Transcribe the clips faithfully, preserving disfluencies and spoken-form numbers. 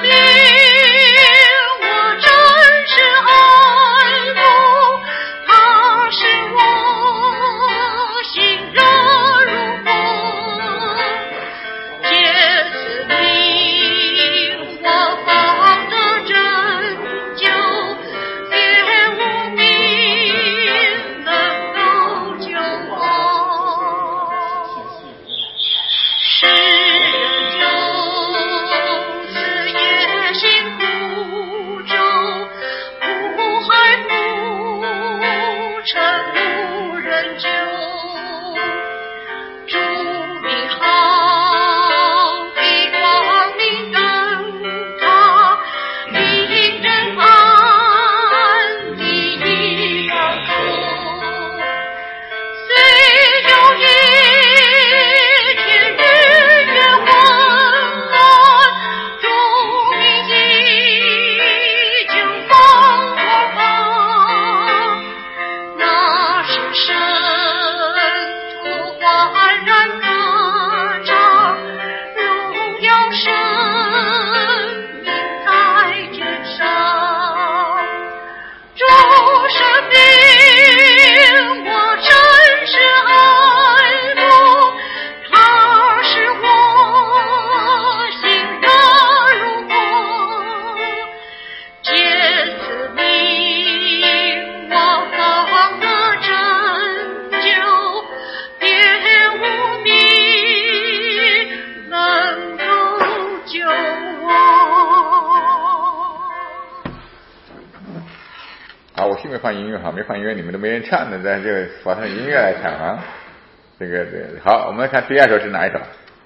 放音乐哈，没放音乐你们都没人唱的，咱就放上音乐来唱啊。这个这个好，我们来看第二首是哪一首？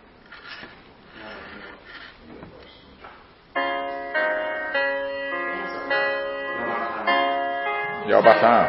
幺八三。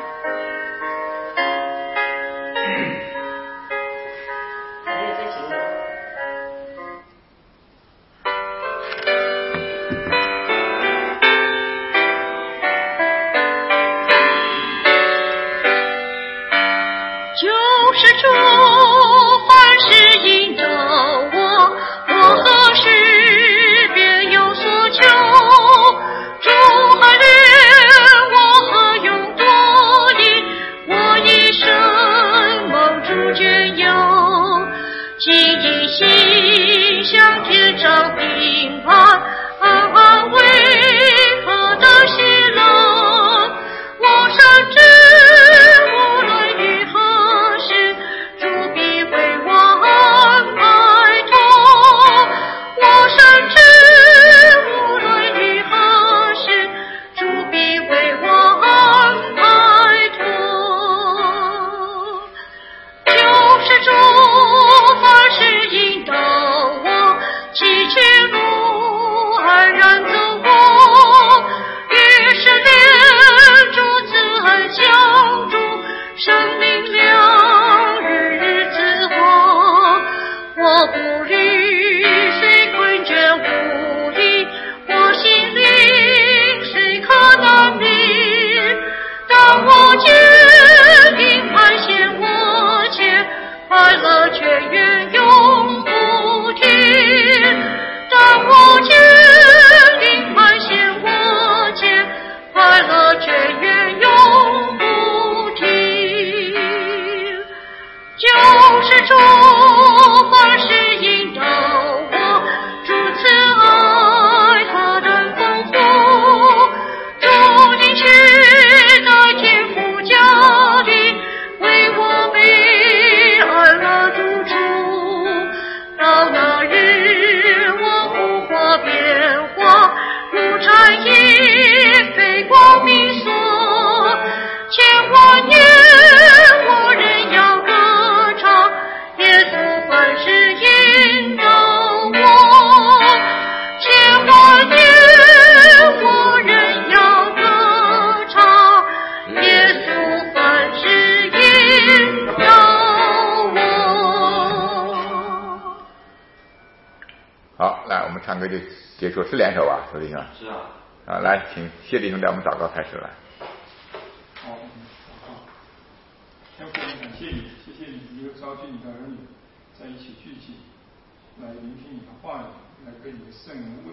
结束是两首吧，周弟兄。 是啊。 啊，来，请谢弟兄带我们祷告开始来。 好，好。天父，感谢你，谢谢你又召集你的儿女在一起聚集，来聆听你的话语，来跟你的圣人为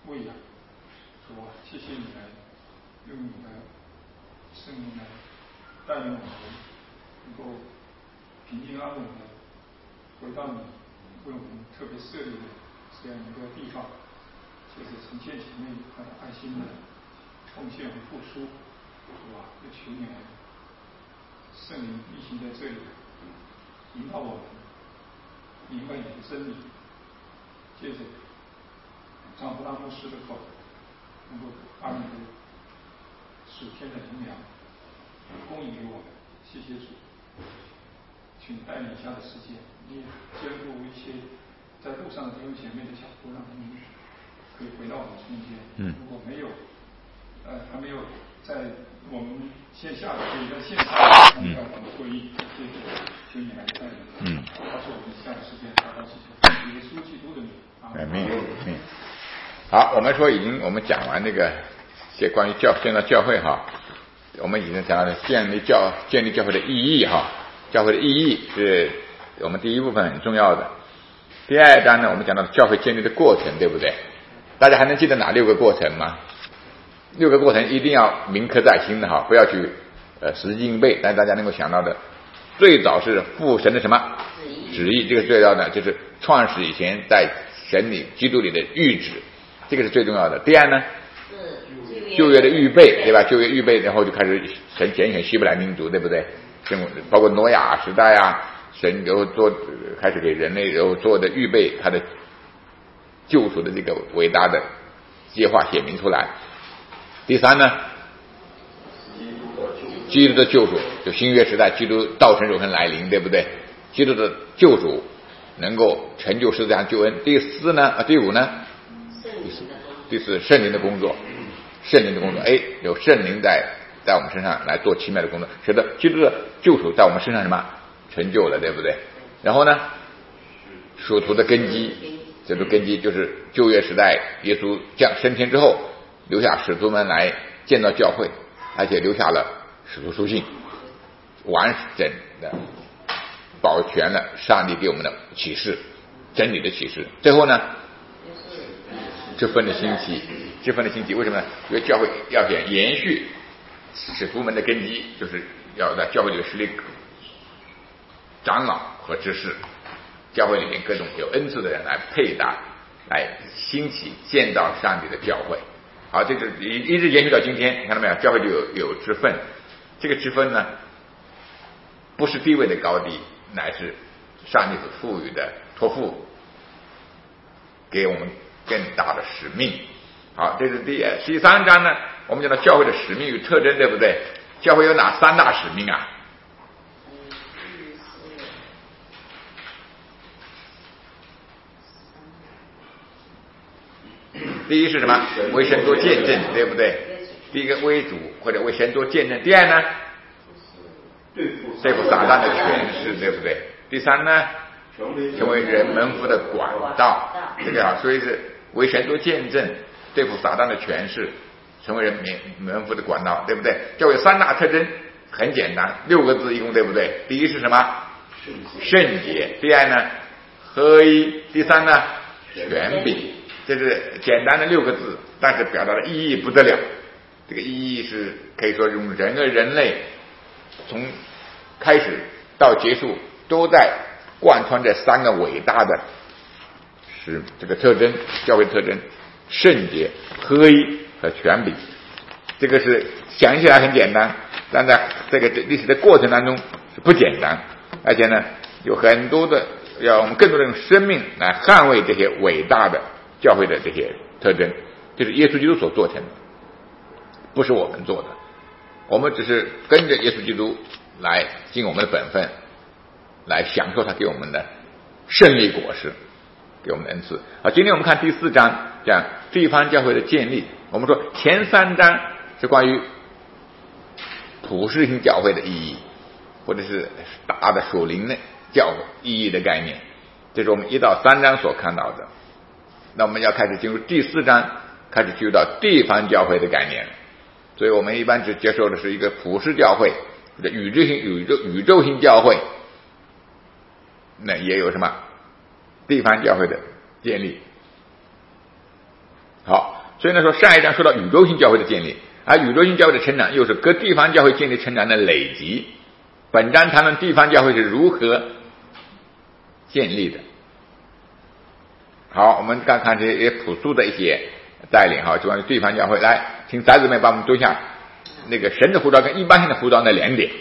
喂养。主啊，谢谢你来用你的圣灵来带领我们，能够平平安稳的回到你为我们特别设立的这样一个地方，就是呈现姐妹她的爱心的奉献和付出。主啊，就求你来圣灵运行在这里，引导我们明白你的真理，借着丈夫拉牧师的口，能够把你的属天的灵粮供应给我们。谢谢主，请带领下的时间，你也兼顾一些在路上的弟兄姐妹的脚步，让他们可以回到我们中间。 嗯， 如果没有，呃，还没有在我们线下的，可以在线上参加我们会议。谢谢，请你来带领。嗯，告诉我们下的时间达到祈求，耶稣基督的名。 阿门。嗯。好，我们说已经我们讲完这个些关于教建造教会哈，我们已经讲了建立教建立教会的意义哈，教会的意义是我们第一部分很重要的。第二章呢，我们讲到教会建立的过程，对不对？大家还能记得哪六个过程吗？六个过程一定要铭刻在心的哈，不要去呃死记硬背，但大家能够想到的，最早是父神的什么旨意，这个最重要的就是创始以前在神里基督里的预旨，这个是最重要的。第二呢，旧约的预备，对吧？旧约预备，然后就开始神拣选希伯来民族，对不对？包括挪亚时代啊，神然后做开始给人类然后做的预备，他的救赎的这个伟大的计划显明出来。第三呢，基督的救赎，就新约时代基督道成肉身来临，对不对？基督的救赎能够成就十字架救恩。第四呢，啊，第五呢，第四圣灵的工作，圣灵的工作，哎，有圣灵在在我们身上来做奇妙的工作，使得基督的救赎在我们身上什么成就了，对不对？然后呢，属徒的根基，这个根基就是旧约时代耶稣降升天之后，留下使徒们来建造教会，而且留下了使徒书信，完整的保全了上帝给我们的启示，真理的启示。最后呢，这份的兴起，这份的兴起，为什么呢？因为教会要想延续使徒们的根基，就是要在教会里的实力长老和执事，教会里面各种有恩赐的人来配搭，来兴起建造上帝的教会。好，这是一一直延续到今天，你看到没有？教会里有有之分，这个之分呢，不是地位的高低，乃是上帝所赋予的托付，给我们更大的使命。好，这是第第三章呢，我们讲到教会的使命与特征，对不对？教会有哪三大使命啊？第一是什么？为神做见证，对不对？第一个为主或者为神做见证。第二呢，对付撒旦的权势，对不对？第三呢，成为人门户的管道，这个啊，所以是为神做见证，对付撒旦的权势，成为人门户的管道，对不对？教会三大特征很简单，六个字一共，对不对？第一是什么？圣洁。第二呢，合一。第三呢，权柄。这是简单的六个字，但是表达的意义不得了。这个意义是可以说用整个人类从开始到结束都在贯穿这三个伟大的是这个特征，教会特征：圣洁、合一和权柄。这个是想起来很简单，但在这个历史的过程当中是不简单，而且呢有很多的要我们更多的用生命来捍卫这些伟大的教会的这些特征，就是耶稣基督所做成的，不是我们做的，我们只是跟着耶稣基督来尽我们的本分，来享受他给我们的胜利果实，给我们的恩赐。好，今天我们看第四章，讲地方教会的建立。我们说前三章是关于普世性教会的意义，或者是大的属灵的教会意义的概念，这是我们一到三章所看到的。那我们要开始进入第四章，开始进入到地方教会的概念，所以我们一般只接受的是一个普世教会或者宇宙性宇宙宇宙性教会，那也有什么地方教会的建立。 好，所以呢说上一章说到宇宙性教会的建立，而宇宙性教会的成长又是各地方教会建立成长的累积。本章谈论地方教会是如何建立的。好，我们刚看这些朴素的一些带领哈，就关于地方教会。来，请仔姊妹帮我们读一下那个神的呼召跟一般性的呼召那两点。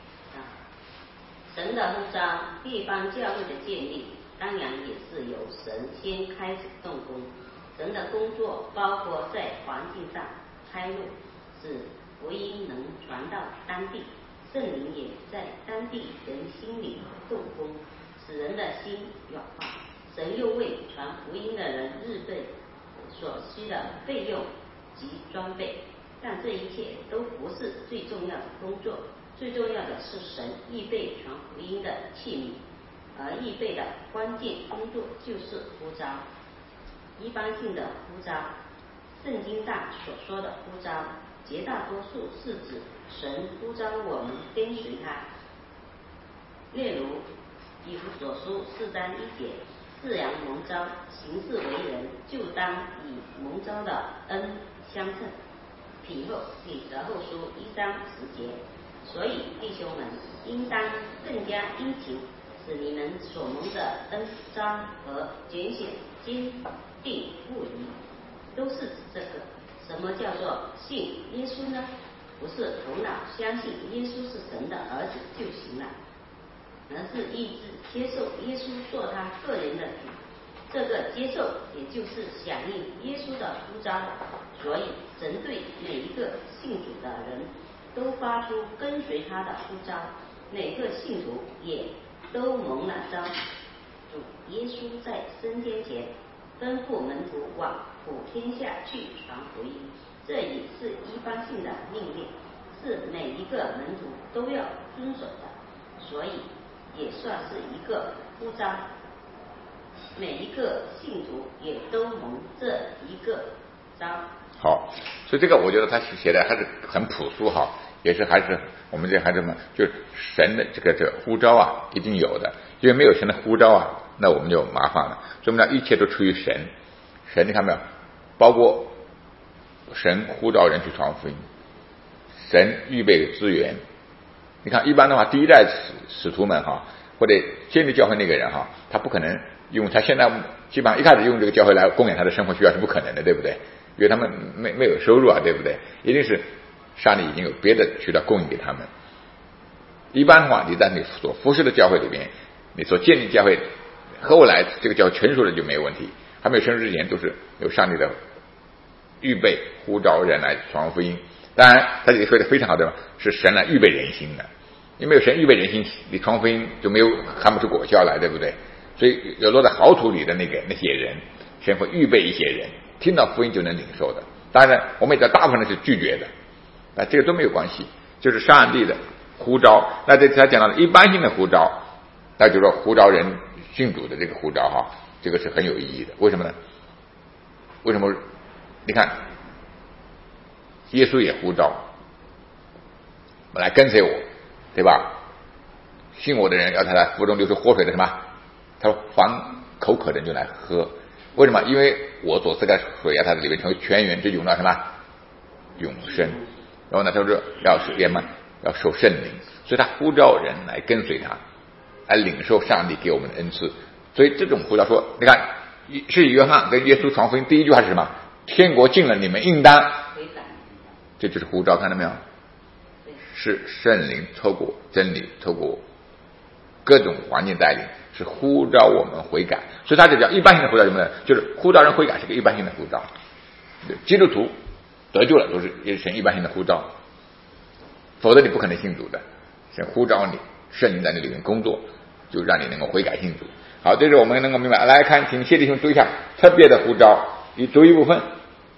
神的呼召，地方教会的建立，当然也是由神先开始动工。神的工作包括在环境上开路，使福音能传到当地，圣灵也在当地人心里动工，使人的心软化。神又为传福音的人日备所需的费用及装备，但这一切都不是最重要的工作，最重要的是神预备传福音的器皿，而预备的关键工作就是呼召。一般性的呼召，圣经上所说的呼召，绝大多数是指神呼召我们跟随他。例如以弗所书四章一节，自然蒙召行事为人，就当以蒙召的恩相称。彼后彼得后书一章十节，所以弟兄们应当更加殷勤，使你们所蒙的恩召和拣选坚定不移，都是指这个。什么叫做信耶稣呢？不是头脑相信耶稣是神的儿子就行了，而是意志接受耶稣做他个人的主。这个接受也就是响应耶稣的呼召，所以神对每一个信主的人都发出跟随他的呼召，每个信徒也都蒙了召。主耶稣在升天前吩咐门徒往普天下去传福音，这也是一般性的命令，是每一个门徒都要遵守的，所以也算是一个呼召。每一个信徒也都蒙这一个召。 好，所以这个我觉得他写的还是很朴素哈，也是还是我们这还是什么，就是神的这个这个呼召啊，一定有的，因为没有神的呼召啊，那我们就麻烦了。所以我们讲一切都出于神，神你看没有，包括神呼召人去传福音，神预备资源。你看一般的话，第一代使使徒们哈，或者建立教会那个人哈，他不可能用他现在基本上一开始用这个教会来供养他的生活需要是不可能的，对不对？因为他们没没有收入啊，对不对？一定是上帝已经有别的渠道供应给他们。一般的话，你在你所服侍的教会里边，你所建立教会，后来这个教会成熟了就没有问题。还没有成熟之前，都是有上帝的预备呼召人来传福音。当然，他这里说的非常好，对吧？是神来预备人心的，因为没有神预备人心，你传福音就没有看不出果效来，对不对？所以有落在好土里的那个那些人，神会预备一些人，听到福音就能领受的。当然，我们也知道大部分人是拒绝的，啊，这个都没有关系，就是上帝的呼召。那这他讲到了一般性的呼召，那就是说呼召人信主的这个呼召哈，这个是很有意义的。为什么呢？为什么？你看，耶稣也呼召，来跟随我，对吧？信我的人要他来腹中流出活水的什么？他说凡口渴的人就来喝。为什么？因为我所赐的水啊，它里面成为泉源之涌到什么永生。然后呢，他说要是什么要受圣灵，所以他呼召人来跟随他，来领受上帝给我们的恩赐。所以这种呼召说，你看是约翰跟耶稣传福音第一句话是什么？天国近了，你们应当悔改。这就是呼召，看到没有？是圣灵透过真理，透过各种环境带领，是呼召我们悔改。所以他这叫一般性的呼召，什么呢？就是呼召人悔改是个一般性的呼召。基督徒得救了都是也是神一般性的呼召，否则你不可能信主的。神呼召你，圣灵在你里面工作，就让你能够悔改信主。好，这是我们能够明白。来看，请谢弟兄读一下特别的呼召，你读一部分。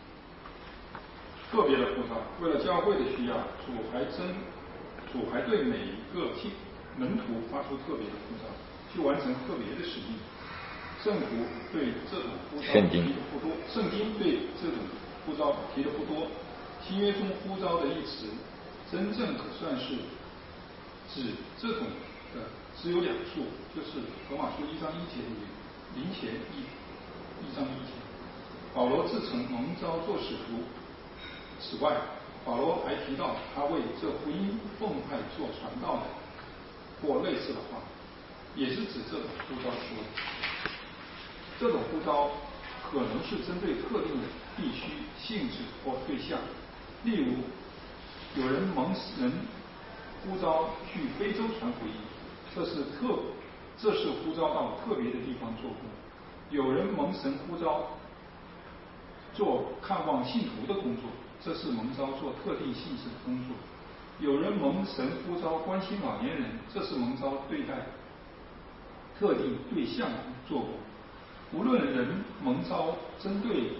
特别的呼召，为了教会的需要，主还真主还对每一个信门徒发出特别的呼召，去完成特别的使命。圣徒对这种呼召提的不多，圣经对这种呼召提的不多。新约中呼召的一词，真正可算是指这种的只有两处，就是罗马书一章一节里，灵前一一章一节。 保罗自曾蒙召做使徒。此外，保罗还提到他为这福音奉派做传道的，或类似的话，也是指这种呼召说的。这种呼召可能是针对特定的地区、性质或对象，例如有人蒙人呼召去非洲传福音，这是特这是呼召到特别的地方做工；有人蒙神呼召做看望信徒的工作，这是蒙召做特定性质的工作；有人蒙神呼召关心老年人，这是蒙召对待特定对象做工。无论人蒙召针对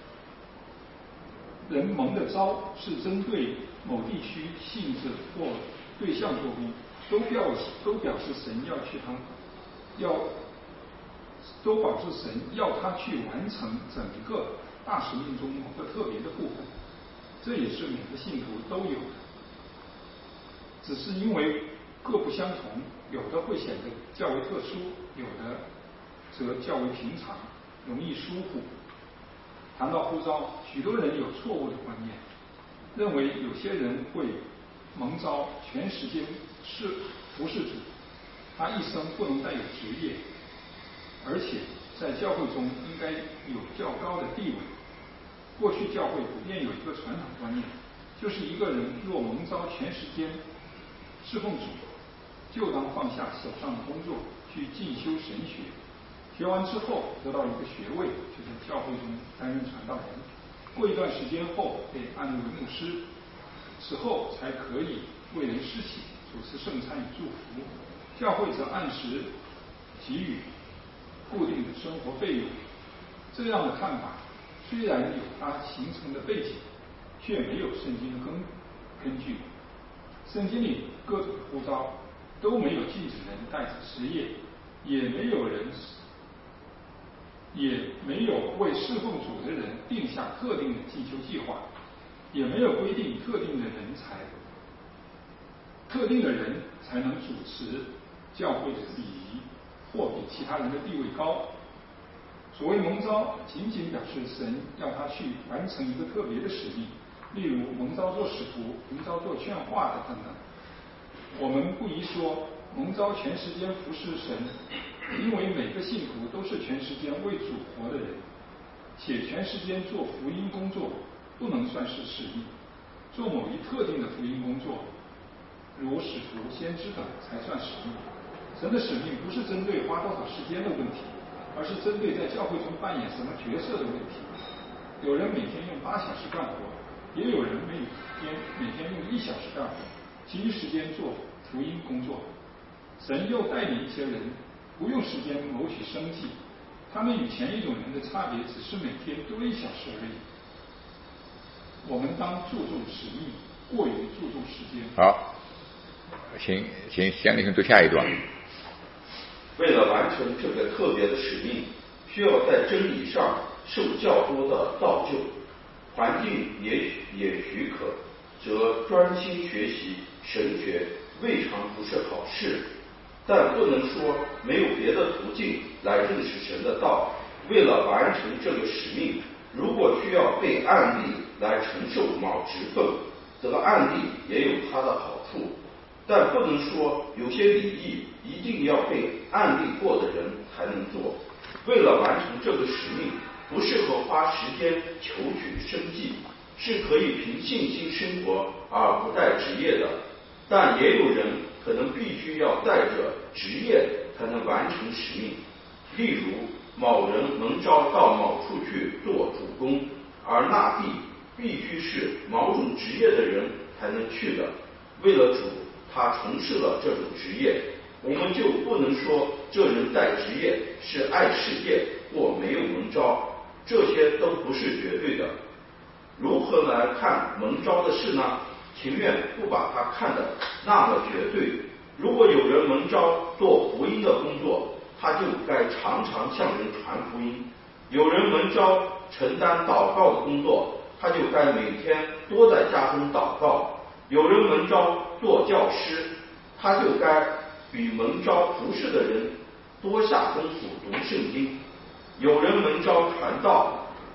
人蒙的召是针对某地区性质或对象做工，都表都表示神要去他要都表示神要他去完成整个大使命中某个特别的部分。这也是每个信徒都有的，只是因为各不相同，有的会显得较为特殊，有的则较为平常，容易疏忽。谈到呼召，许多人有错误的观念，认为有些人会蒙召全时间是服侍主，他一生不能带有职业，而且在教会中应该有较高的地位。过去教会普遍有一个传统观念，就是一个人若蒙召全时间侍奉主，就当放下手上的工作，去进修神学，学完之后得到一个学位，就在教会中担任传道人，过一段时间后被按立为牧师，此后才可以为人施洗、主持圣餐与祝福。教会则按时给予固定的生活费用。这样的看法虽然有它形成的背景，却没有圣经的根根据。圣经里各种呼召都没有禁止人带着职业，也没有人也没有为侍奉主的人定下特定的进修计划，也没有规定特定的人才特定的人才能主持教会的礼仪，或比其他人的地位高。所谓蒙召，仅仅表示神要他去完成一个特别的使命，例如蒙召做使徒、蒙召做劝化的等等。我们不宜说蒙召全时间服侍神，因为每个信徒都是全时间为主活的人，且全时间做福音工作不能算是使命。做某一特定的福音工作，如使徒、先知等才算使命。神的使命不是针对花多少时间的问题，而是针对在教会中扮演什么角色的问题。有人每天用八小时干活，也有人每天每天用一小时干活，其余时间做福音工作。神又带领一些人不用时间谋取生计，他们与前一种人的差别只是每天多一小时而已。我们当注重使命，过于注重时间。 好，请请向弟兄读下一段。 为了完成这个特别的使命，需要在真理上受较多的造就，环境也也许可，则专心学习神学未尝不是好事。但不能说没有别的途径来认识神的道。为了完成这个使命，如果需要被案例来承受某职分，则案例也有它的好处。但不能说有些礼仪一定要被案例过的人才能做。为了完成这个使命，不适合花时间求取生计，是可以凭信心生活而不带职业的。但也有人可能必须要带着职业才能完成使命。例如某人蒙召到某处去做主工，而那地必须是某种职业的人才能去的。为了主，他从事了这种职业，我们就不能说这人带职业是爱世界或没有蒙召，这些都不是绝对的。如何来看蒙召的事呢？情愿不把它看得那么绝对。如果有人蒙召做福音的工作，他就该常常向人传福音；有人蒙召承担祷告的工作，他就该每天多在家中祷告；有人蒙召做教师，他就该比蒙召服侍的人多下功夫读圣经；有人蒙召传道，到了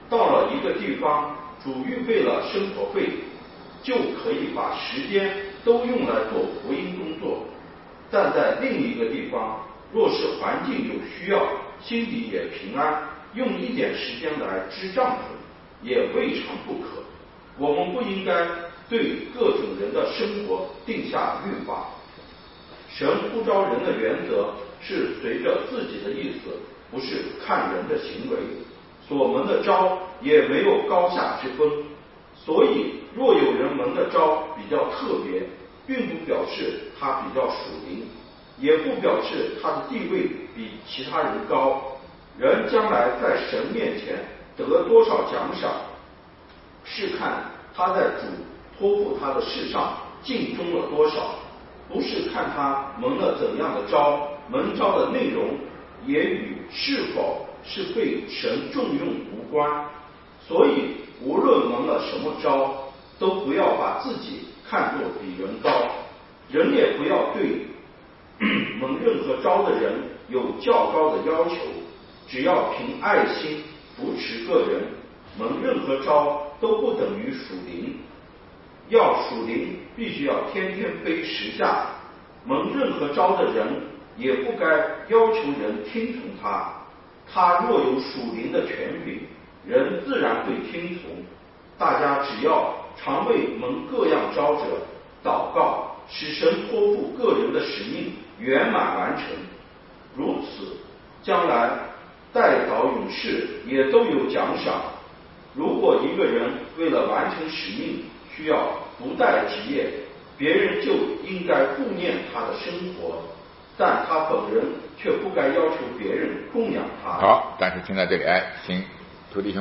某一个地方主预备了生活费，就可以把时间都用来做福音工作。但在另一个地方，若是环境有需要，心里也平安，用一点时间来支帐篷，也未尝不可。我们不应该对各种人的生活定下律法。神呼召人的原则是随着自己的意思，不是看人的行为。所蒙的召也没有高下之分，所以若有人蒙的召比较特别，并不表示他比较属灵，也不表示他的地位比其他人高。人将来在神面前得多少奖赏，是看他在主托付他的事上尽忠了多少，不是看他蒙了怎样的召，蒙召的内容也与是否是被神重用无关。所以无论蒙了什么召，都不要把自己看作比人高，人也不要对蒙任何召的人有较高的要求，只要凭爱心扶持个人。蒙任何召都不等于属灵，要属灵必须要天天背十架。蒙任何召的人也不该要求人听从他，他若有属灵的权柄，人自然会听从。大家只要常为蒙各样召者祷告，使神托付个人的使命圆满完成。如此，将来代祷勇士也都有奖赏。如果一个人为了完成使命需要不待职业，别人就应该顾念他的生活，但他本人却不该要求别人供养他。 好，但是听到这里，哎，请徒弟兄。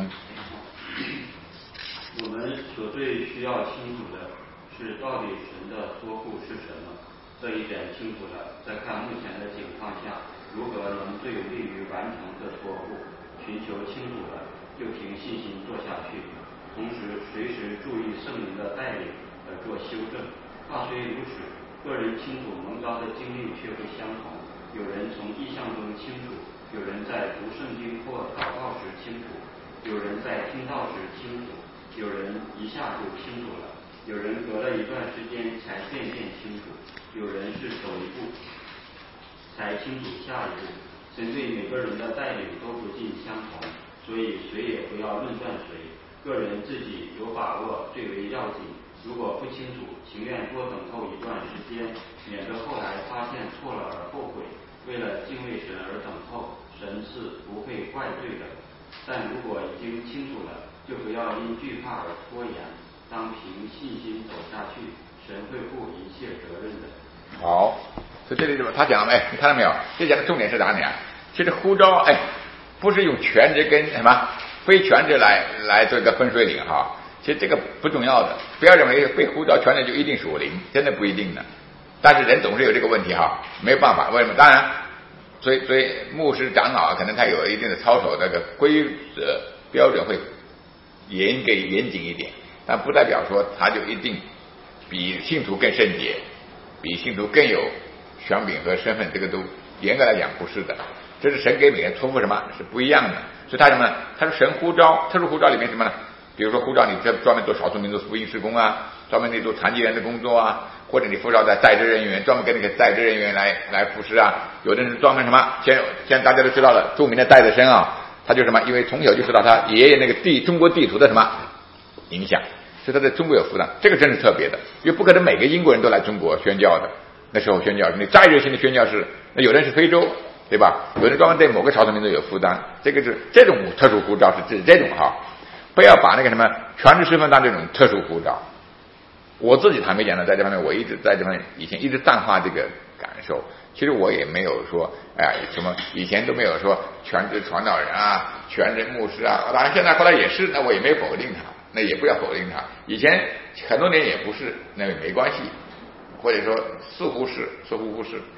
我们所最需要清楚的是，到底神的托付是什么？这一点清楚了，再看目前的情况下，如何能最有利于完成这托付？寻求清楚了，就凭信心做下去，同时随时注意圣灵的带领而做修正。话虽如此，个人清楚蒙召的经历却不相同。有人从意象中清楚，有人在读圣经或祷告时清楚，有人在听道时清楚，有人一下就清楚了，有人隔了一段时间才渐渐清楚，有人是走一步才清楚下一步。神对每个人的带领都不尽相同，所以谁也不要论断谁，个人自己有把握最为要紧。如果不清楚，情愿多等候一段时间，免得后来发现错了而后悔。为了敬畏神而等候，神是不会怪罪的。但如果已经清楚了，就不要因惧怕而拖延，当凭信心走下去，神会负一切责任的。 好，所以这里他讲了，哎，你看到没有？这讲的重点是哪里啊？其实呼召，哎，不是用全职跟什么非全职来来做一个分水岭哈。其实这个不重要的，不要认为被呼召全职就一定属灵，真的不一定的。但是人总是有这个问题哈，没有办法。为什么？当然，所以所以牧师长老可能他有一定的操守，那个规则标准会严给严谨一点，但不代表说他就一定比信徒更圣洁，比信徒更有权柄和身份。这个都严格来讲不是的，这是神给每个人托付什么是不一样的。所以他什么呢？他说神呼召，特殊呼召里面什么呢？比如说呼召你这专门做少数民族福音事工啊，专门你做残疾人的工作啊，或者你呼召在在职人员，专门跟那个在职人员来来服侍啊。有的人专门什么，现在现在大家都知道了，著名的戴德生啊，他就什么，因为从小就受到他爷爷那个地中国地图的什么影响，所以他在中国有负担，这个真是特别的，因为不可能每个英国人都来中国宣教的。那时候宣教，你再热心的宣教士，那有人是非洲，对吧？有人专门对某个少数民族有负担，这个是这种特殊呼召是指这种哈。不要把那个什么全职身份当这种特殊呼召。我自己坦白讲呢，在这方面我一直在这方面以前一直淡化这个感受。其实我也没有说，哎呀，什么以前都没有说全职传道人啊、全职牧师啊。当然现在后来也是，那我也没否定他，那也不要否定他。以前很多年也不是，那也没关系，或者说似乎是，似乎不是，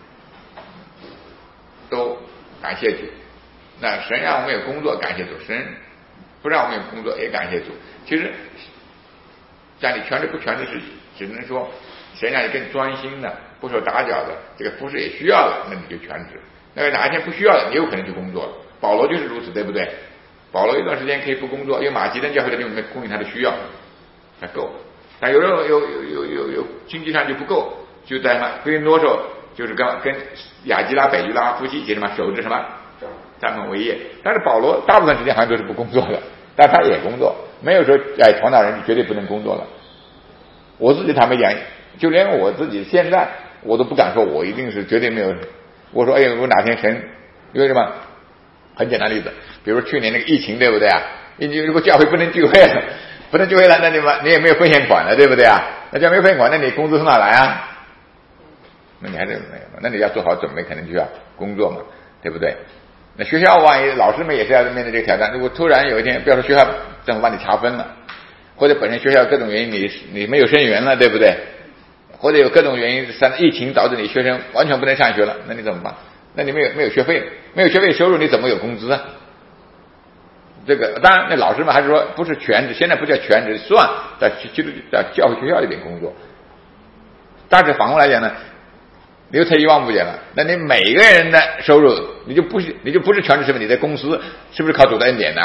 都感谢主。那神让我们有工作，感谢主；神不让我们有工作，也感谢主。其实像你全职不全职是只能说神让你更专心的，不受打搅的，这个服侍也需要了，那你就全职。那个哪一天不需要了，你有可能去工作了。保罗就是如此，对不对？ 保罗一段时间可以不工作，因为马其顿教会的弟兄们供应他的需要还够，但有人有有有有有经济上就不够，就在什么菲利诺说，就是跟跟雅基拉、北基拉夫妻一起什么守着什么帐篷为业。但是保罗大部分时间好像都是不工作的，但他也工作，没有说哎传道人绝对不能工作了。我自己坦白讲，就连我自己现在我都不敢说我一定是绝对没有。我说哎呀，我哪天神因为什么？很简单的例子，比如去年那个疫情，对不对啊？你如果教会不能聚会了，不能聚会了，那你嘛你也没有奉献款了，对不对啊？那叫没有奉献款，那你工资从哪来啊？那你还是没有，那你要做好准备，可能就要工作嘛，对不对？那学校万一老师们也是要面对这个挑战，如果突然有一天，不要说学校政府把你查分了，或者本身学校各种原因你你没有生源了，对不对？或者有各种原因，三疫情导致你学生完全不能上学了，那你怎么办？那你没有没有学费，没有学费收入，你怎么有工资啊？这个当然，那老师们还是说不是全职，现在不叫全职，算在基督在教会学校里边工作。但是反过来讲呢，你又退一万步讲了，那你每个人的收入，你就不是你就不是全职身份，你在公司是不是靠主的恩典呢？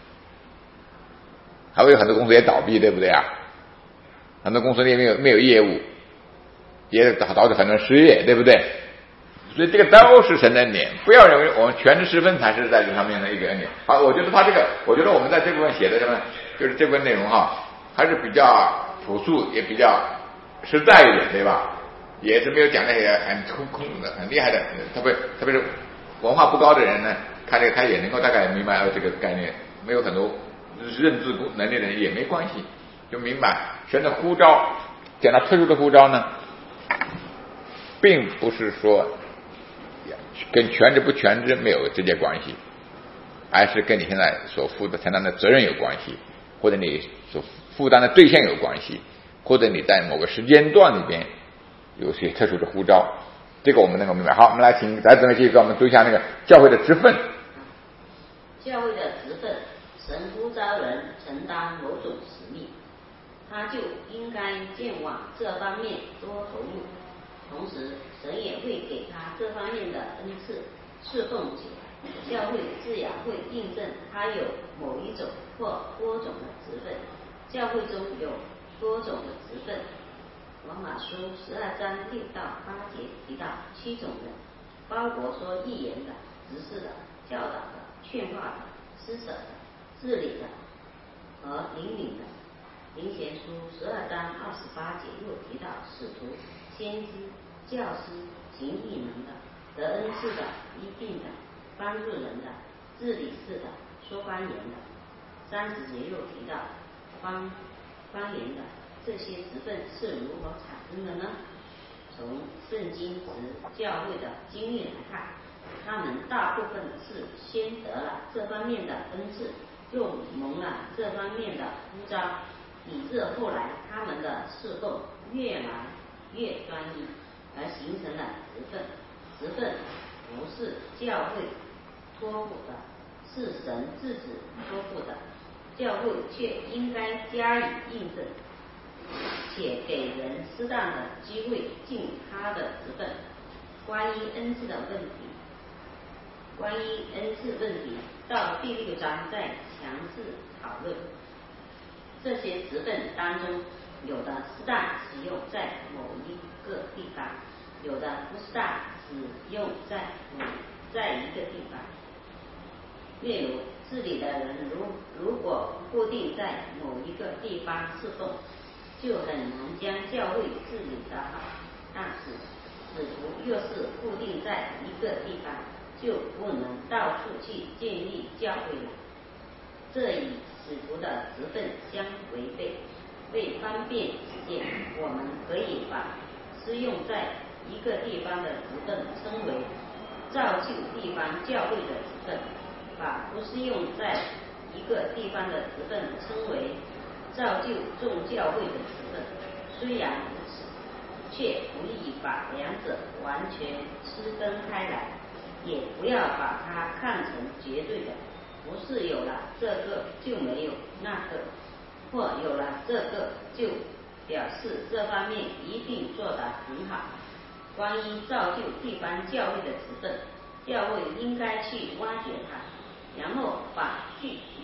还会有很多公司也倒闭，对不对啊？很多公司也没有没有业务，也导致很多人失业，对不对？所以这个都是神的恩典，不要认为我们全职十分才是在这上面的一个恩典。好，我觉得他这个，我觉得我们在这部分写的什么，就是这部分内容哈，还是比较朴素，也比较实在一点，对吧？也是没有讲那些很空空的、很厉害的，特别特别是文化不高的人呢，看这个他也能够大概明白这个概念，没有很多认知能力的人也没关系，就明白神的呼召，讲他特殊的呼召呢，并不是说跟全职不全职没有直接关系，而是跟你现在所负的承担的责任有关系，或者你所负担的对象有关系，或者你在某个时间段里边有些特殊的呼召，这个我们能够明白。好，我们来请来整个继续给我们读一下那个教会的职分。 教会的职分，神呼召人承担某种使命，他就应该健往这方面多投入。同时，神也会给他这方面的恩赐侍奉起来。教会自然会印证他有某一种或多种的职分。教会中有多种的职分。罗马书十二章六到八节提到七种人，包括说预言的、执事的、教导的、劝化的、施舍的、治理的和领领的。林贤书十二章二十八节又提到使徒、先知、教师、行异能的、得恩赐的、医病的、帮助人的、治理事的、说方言的。三十节又提到方方言的。这些职分是如何产生的呢？从圣经时教会的经历来看，他们大部分是先得了这方面的恩赐，又蒙了这方面的呼召，以致后来他们的侍奉越来越专一，而形成了职分。职分不是教会托付的，是神自己托付的，教会却应该加以印证，且给人适当的机会尽他的职分。关于恩赐的问题，关于恩赐问题，到第六章再详细讨论。这些职分当中，有的适当使用在某一个地方，有的不适当使用在某在一个地方。例如，治理的人如如果固定在某一个地方侍奉，就很难将教会治理得好。但是使徒若是固定在一个地方，就不能到处去建立教会了，这与使徒的职分相违背。为方便实践，我们可以把适用在一个地方的职分称为造就地方教会的职分，把不适用在一个地方的职分称为造就众教会的职分。虽然如此，却不宜把两者完全区分开来，也不要把它看成绝对的，不是有了这个就没有那个，或有了这个就表示这方面一定做得很好。关于造就地方教会的职分，教会应该去挖掘它，然后把具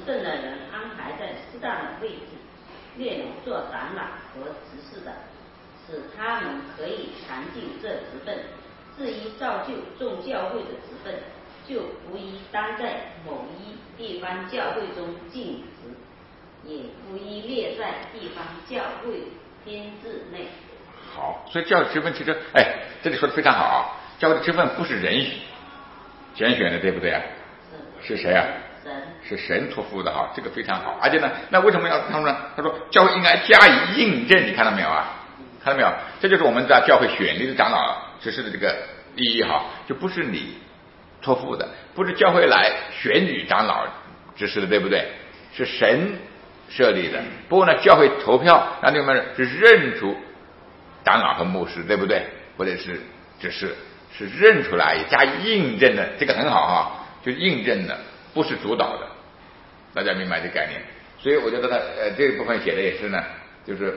分的人安排在适当的位置，列入做长老和执事的，使他们可以尝尽这职分。至于造就众教会的职分，就不宜单在某一地方教会中尽职，也不宜列在地方教会编制内。 好，所以教会职分其实，哎，这里说的非常好啊。教会的职分不是人拣选的，对不对啊？是谁啊？ 神。 是神托付的哈，这个非常好。而且呢，那为什么要他们呢？他说教会应该加以印证，你看到没有啊？看到没有？这就是我们在教会选立的长老指示的这个意义哈，就不是你托付的，不是教会来选举长老指示的，对不对？是神设立的。不过呢，教会投票让你们是认出长老和牧师，对不对？或者是指示是认出来加以印证的，这个很好哈，就是印证的，不是主导的。大家明白这个概念？所以我觉得他呃这一部分写的也是呢，就是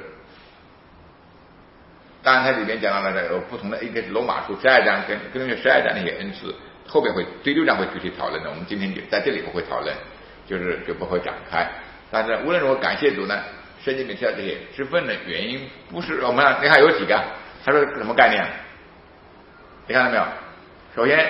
当然它里面讲到了有不同的，一个是罗马书十二章跟跟十二章那些恩赐，后边会第六章会具体讨论的，我们今天就在这里不会讨论，就是就不会展开。但是无论如何，感谢主呢，圣经里提到这些职分的原因，不是我们你看有几个，他说什么概念？你看到没有？首先，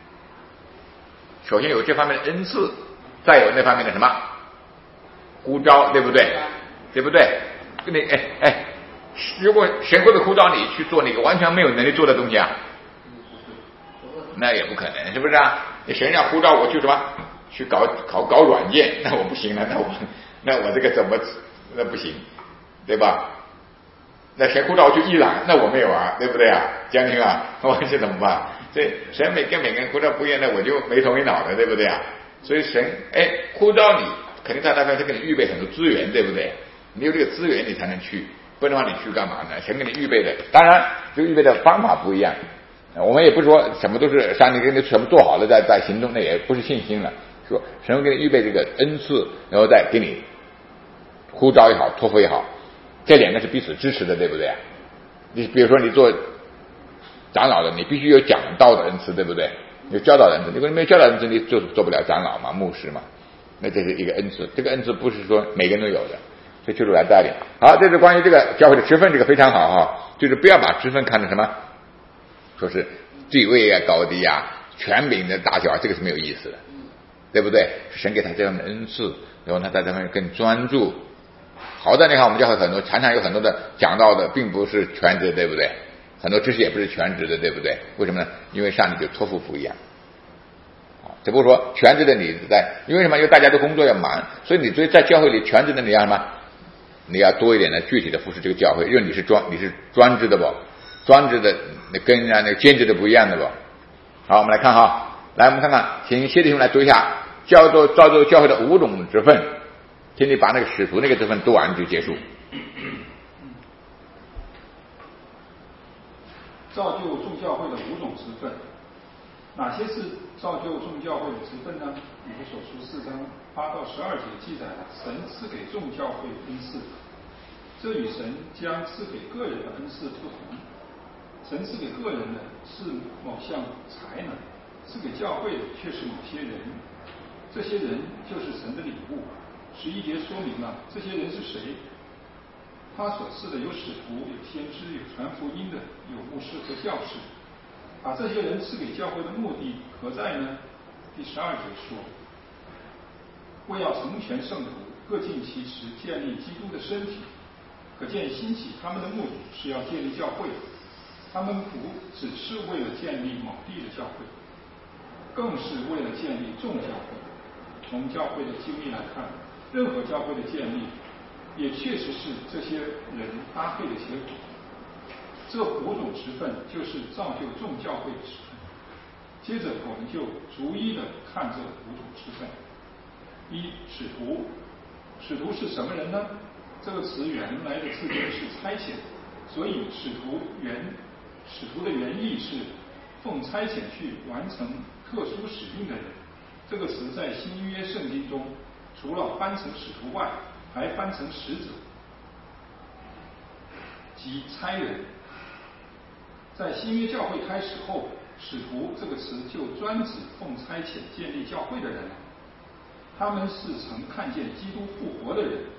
首先有这方面的恩赐，再有那方面的什么呼召，对不对？对不对？你哎哎，如果神会不会呼召你去做那个完全没有能力做的东西啊？那也不可能，是不是啊？神要呼召我去什么？去搞搞搞软件，那我不行了，那我那我这个怎么那不行，对吧？那谁呼召我去伊朗，那我没有啊，对不对啊？将军啊，我这怎么办？所以神每跟每个人呼召不一样，那我就没头没脑的，对不对啊？所以神哎呼召你，肯定在那边他给你预备很多资源，对不对？你有这个资源，你才能去，不然的话你去干嘛呢？神给你预备的，当然这个预备的方法不一样。我们也不是说什么都是上帝给你全部做好了再再行动，那也不是信心了。说神会给你预备这个恩赐，然后再给你呼召也好，托付也好，这两个是彼此支持的，对不对？你比如说你做长老的，你必须有讲道的恩赐，对不对？有教导的恩赐，如果你没有教导的恩赐，你就做不了长老嘛、牧师嘛。那这是一个恩赐，这个恩赐不是说每个人都有的，所以求主来带领。好，这是关于这个教会的职分，这个非常好哈，就是不要把职分看成什么，说是地位啊、高低啊、权柄的大小啊，这个是没有意思的，对不对？神给他这样的恩赐，然后他在这方面更专注。好在你看，我们教会很多常常有很多的讲道的，并不是全职，对不对？很多知识也不是全职的，对不对？为什么呢？因为上帝就托付不一样。只不过说全职的你在，因为什么？因为大家都工作要忙，所以你所以在教会里全职的你要什么？你要多一点的具体的服侍这个教会，因为你是专你是专职的不？专职的跟人家那个兼职的不一样的不？好，我们来看哈，来我们看看，请谢弟兄来读一下叫做造就教会的五种职分，请你把那个使徒那个职分读完就结束。 造就众教会的五种职分，哪些是造就众教会的职分呢？以弗所书四章八到十二节记载了神赐给众教会恩赐，这与神将赐给个人的恩赐不同。神赐给个人的是某项才能，赐给教会的却是某些人，这些人就是神的礼物。十一节说明了这些人是谁。他所赐的有使徒，有先知，有传福音的，有牧师和教士。把这些人赐给教会的目的何在呢？第十二节说，为要成全圣徒，各尽其职，建立基督的身体。可见兴起他们的目的是要建立教会，他们不只是为了建立某地的教会，更是为了建立众教会。从教会的经历来看，任何教会的建立也确实是这些人搭配的结果。这五种职分就是造就众教会的职分。接着我们就逐一的看这五种职分。一、使徒。使徒是什么人呢？这个词原来的字根是差遣，所以使徒原使徒的原意是奉差遣去完成特殊使命的人。这个词在新约圣经中除了翻成使徒外，还翻成使者，即差人。在新约教会开始后，使徒这个词就专指奉差遣建立教会的人了。 他们是曾看见基督复活的人，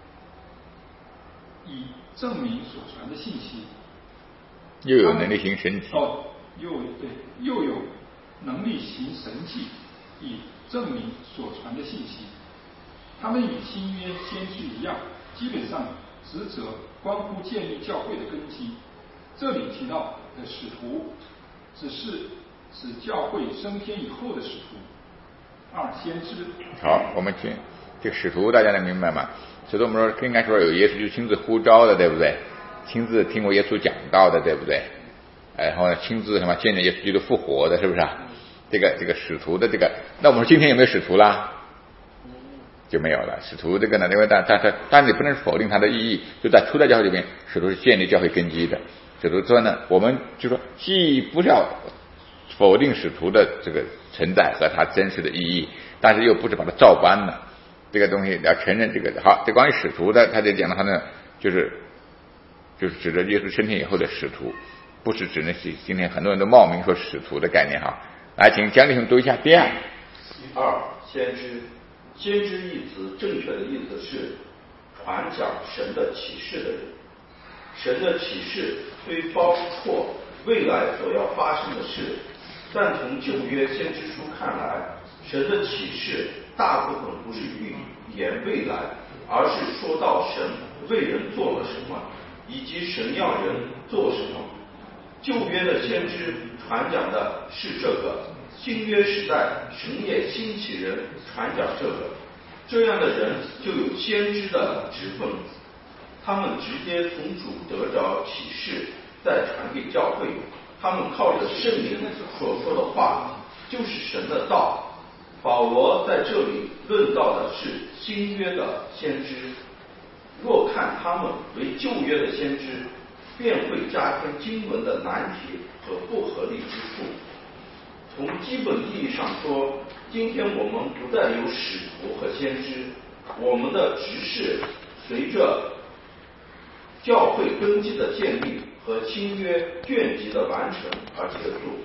以证明所传的信息。 又有能力行神迹。 哦，又对，又有能力行神迹，以证明所传的信息。他们与新约先知一样，基本上职责关乎建立教会的根基。这里提到的使徒，只是指教会升天以后的使徒。二先知。 好，我们听这个使徒，大家能明白吗？使徒我们说应该说有耶稣就亲自呼召的，对不对？亲自听过耶稣讲道的，对不对？然后呢，亲自什么见证耶稣基督复活的，是不是啊？这个这个使徒的这个，那我们说今天有没有使徒啦？就没有了。使徒这个呢，因为但但是但你不能否定它的意义，就在初代教会里面，使徒是建立教会根基的。使徒说呢，我们就说既不是要否定使徒的这个存在和它真实的意义，但是又不是把它照搬了。这个东西要承认这个好。这关于使徒的，他就讲的话呢，就是就是指着耶稣升天以后的使徒，不是指那些今天很多人都冒名说使徒的概念哈。来，请江弟兄读一下第二。 二先知，先知一词正确的意思是传讲神的启示的人。神的启示虽包括未来所要发生的事，但从旧约先知书看来，神的启示大部分不是预言未来，而是说到神为人做了什么，以及神要人做什么。旧约的先知传讲的是这个，新约时代神也兴起人传讲这个，这样的人就有先知的职分，他们直接从主得着启示，再传给教会。他们靠着圣灵所说的话，就是神的道。保罗在这里论到的是新约的先知，若看他们为旧约的先知，便会加添经文的难题和不合理之处。从基本意义上说，今天我们不再有使徒和先知，我们的职事随着教会根基的建立和新约卷集的完成而结束。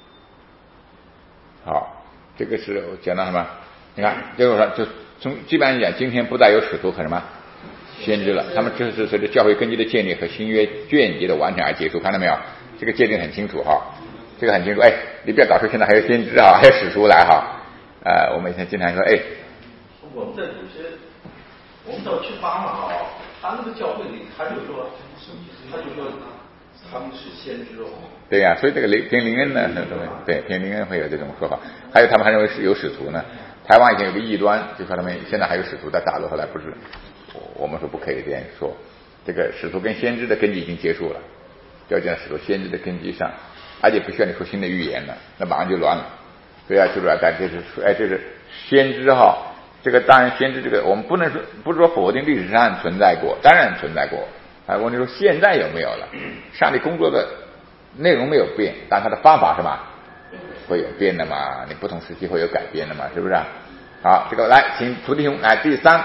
好，这个是我讲到什么？你看，这个说就从基本上讲，今天不再有使徒和什么先知了，他们这是随着教会根基的建立和新约卷集的完成而结束。看到没有？这个界定很清楚哈，这个很清楚。哎，你不要搞出现在还有先知啊，还有使徒来哈。呃，我们以前经常说，哎， 我们在有些，我们到去巴马啊，他那个教会里，他就说，他就说他们是先知哦。 对呀、啊，所以这个林平林恩呢，对平林恩会有这种说法。还有他们还认为是有使徒呢。台湾以前有个异端，就说他们现在还有使徒在打的，后来不是，我们说不可以这样说。这个使徒跟先知的根基已经结束了，就要建在使徒先知的根基上，而且不需要你说新的预言了，那马上就乱了。所以要记住啊，但这是哎，这是先知哈。这个当然先知这个我们不能说不是说否定历史上存在过，当然存在过。啊，问题说现在有没有了？上帝工作的内容没有变，但他的方法是吧？会有变的嘛？你不同时期会有改变的嘛？是不是？好，这个来，请徒弟兄来第三。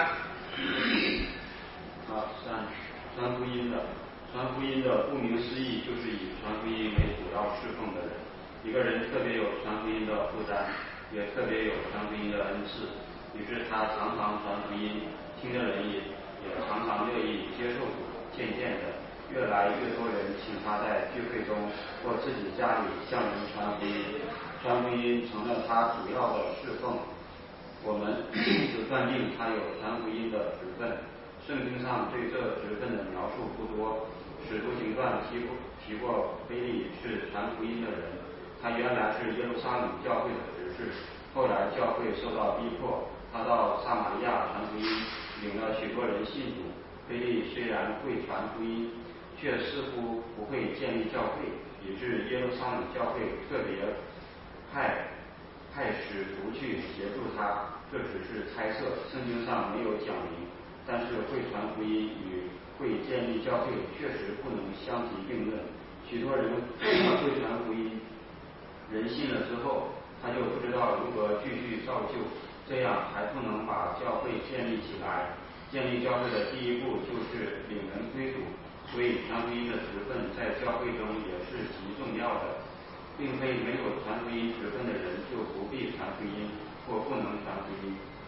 好，三传福音的，传福音的顾名思义就是以传福音为主要侍奉的人。一个人特别有传福音的负担，也特别有传福音的恩赐，于是他常常传福音，听的人也也常常乐意接受主。渐渐的，越来越多人请他在聚会中或自己家里向人传福音，传福音成了他主要的侍奉。我们只断定他有传福音的职分。圣经上对这职分的描述不多。使徒行传提过提过腓利是传福音的人，他原来是耶路撒冷教会的执事，后来教会受到逼迫，他到撒玛利亚传福音，领了许多人信主。腓利虽然会传福音，却似乎不会建立教会，以致耶路撒冷教会特别派派使徒去协助他。这只是猜测，圣经上没有讲明。但是会传福音与会建立教会确实不能相提并论。许多人会传福音，人信了之后，他就不知道如何继续造就，这样还不能把教会建立起来。建立教会的第一步就是领人归主，所以传福音的职分在教会中也是极重要的，并非没有传福音职分的人就不必传福音或不能传福音。事实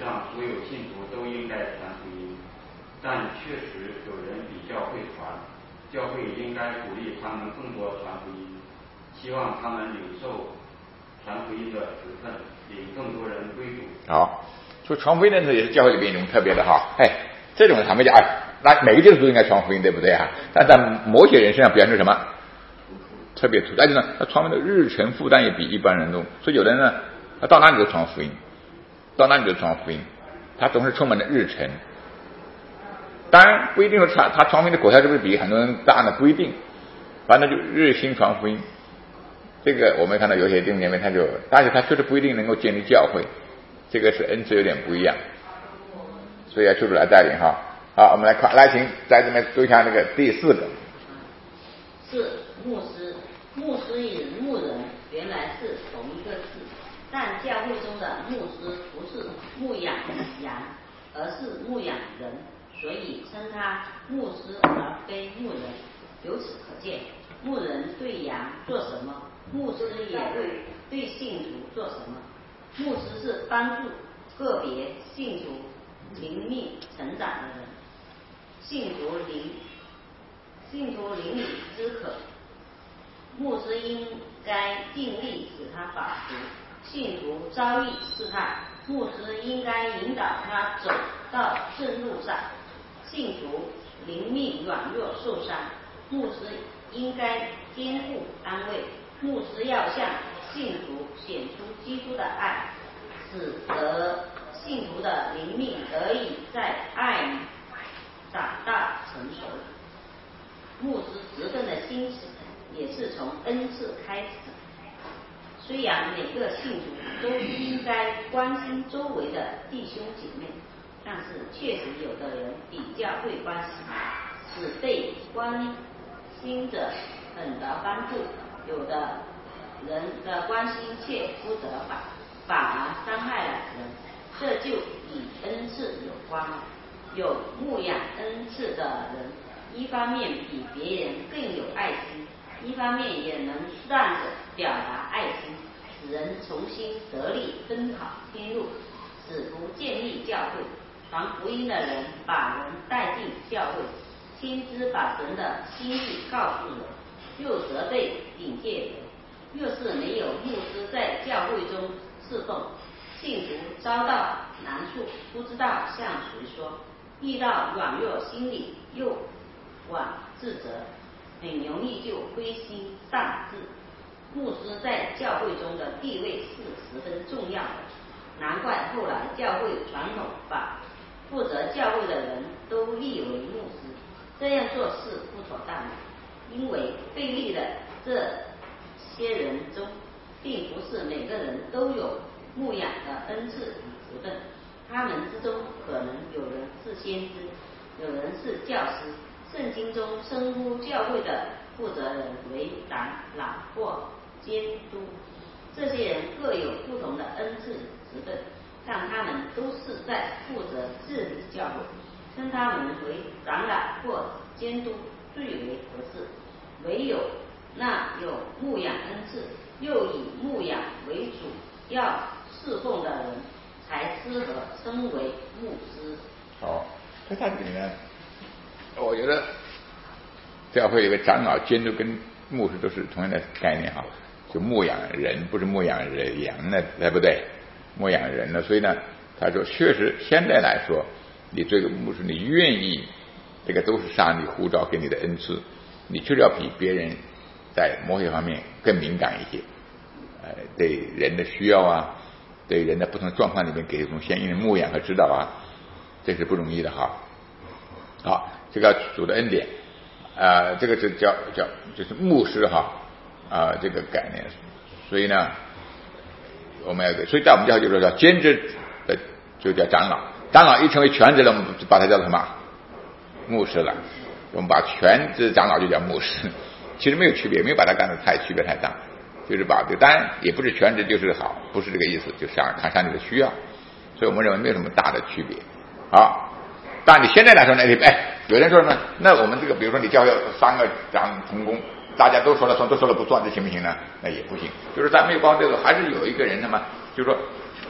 上所有信徒都应该传福音，但确实有人比较会传，教会应该鼓励他们更多传福音，希望他们领受传福音的职分，领更多人归主。 好，所以传福音的也是教会里边一种特别的哈，哎，这种他们讲哎，那每个基督徒都应该传福音，对不对啊？但在某些人身上表现出什么？特别突出，但是呢，他传福音的日程负担也比一般人重，所以有的人呢，他到哪里都传福音，到哪里都传福音，他总是充满了日程。当然不一定说他他传福音的果效是不是比很多人大呢？不一定，反正就日心传福音。这个我们看到有些弟兄姐妹他就，但是他确实不一定能够建立教会，这个是恩赐有点不一样，所以要求主来带领哈。好，我们来看，来请在这边读一下那个第四个。 是牧师，牧师与牧人原来是同一个字，但教会中的牧师不是牧养羊，而是牧养人，所以称他牧师而非牧人。由此可见，牧人对羊做什么，牧师也会对信徒做什么。牧师是帮助个别信徒灵命成长的人，信徒灵信徒灵里之可，牧师应该尽力使他保持；信徒遭遇试探，牧师应该引导他走到正路上。信徒灵命软弱受伤，牧师应该监护安慰。牧师要向信徒显出基督的爱，使得信徒的灵命得以在爱里长大成熟。牧师职分的兴起也是从恩赐开始的。虽然每个信徒都应该关心周围的弟兄姐妹，但是确实有的人比较会关心，使被关心者很得帮助；有的人的关心却不得法，反而伤害了人，这就与恩赐有关了。有牧养恩赐的人，一方面比别人更有爱心，一方面也能让着表达爱心，使人重新得力奔跑天路，使徒建立教会。传福音的人把人带进教会，亲自把神的心意告诉人，又责备警戒人。若是没有牧师在教会中侍奉，信徒遭到难处，不知道向谁说，遇到软弱，心里又往自责，很容易就灰心丧志。牧师在教会中的地位是十分重要的，难怪后来教会传统把负责教会的人都立为牧师，这样做是不妥当的，因为被立的这些人中，并不是每个人都有牧养的恩赐与职分，他们之中可能有人是先知，有人是教师。圣经中称呼教会的负责人为长老或监督，这些人各有不同的恩赐职分，但他们都是在负责治理教会，称他们为长老或监督最为合适。唯有那有牧养恩赐又以牧养为主要侍奉的人，才适合称为牧师。 好，在他这里呢，我觉得教会有个长老、监督跟牧师都是同样的概念哈，就牧养人，不是牧养人羊呢，对不对？牧养人呢，所以呢，他说确实现在来说，你这个牧师你愿意，这个都是上帝呼召给你的恩赐，你确实要比别人在某些方面更敏感一些，呃，对人的需要啊，对人的不同状况里面给一种相应的牧养和指导啊，这是不容易的哈。好，这个主的恩典，啊、呃，这个是叫叫就是牧师哈，啊、呃，这个概念。所以呢，我们要所以在我们教就是叫兼职的就叫长老，长老一成为全职了，我们就把它叫做什么牧师了。我们把全职长老就叫牧师，其实没有区别，没有把它干得太区别太大，就是把这当然也不是全职就是好，不是这个意思，就是看上帝的需要，所以我们认为没有什么大的区别。好。但你现在来说呢，哎，有人说呢，那我们这个，比如说你教三个长同工，大家都说了算，都说了不算，这行不行呢？那也不行。就是咱没有包这个，还是有一个人他妈，就是说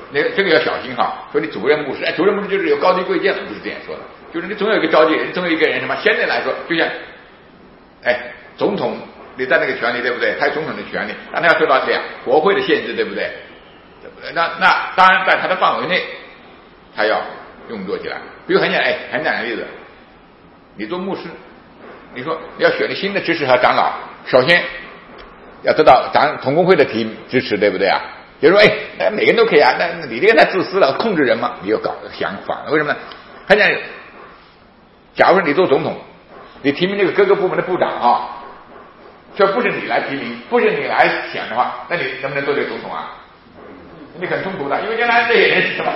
那个这个要小心哈。说你主任牧师，哎，主任牧师就是有高低贵贱的，不是这样说的。就是你总有一个召集人，总有一个人什么？现在来说，就像，哎，总统你在那个权利对不对？他有总统的权利，但他要受到这样国会的限制，对不对？对不对？那那当然在他的范围内，他要运作起来。比如很简单，哎，很简单的例子，你做牧师，你说你要选个新的执事和长老，首先要得到长同工会的提支持，对不对啊？比如说，哎，每个人都可以啊，那你这个太自私了，控制人嘛，你要搞想法，为什么呢？很简单，假如说你做总统，你提名这个各个部门的部长啊，这不是你来提名，不是你来选的话，那你能不能做这个总统啊？你很冲突的，因为将来这些人是什么？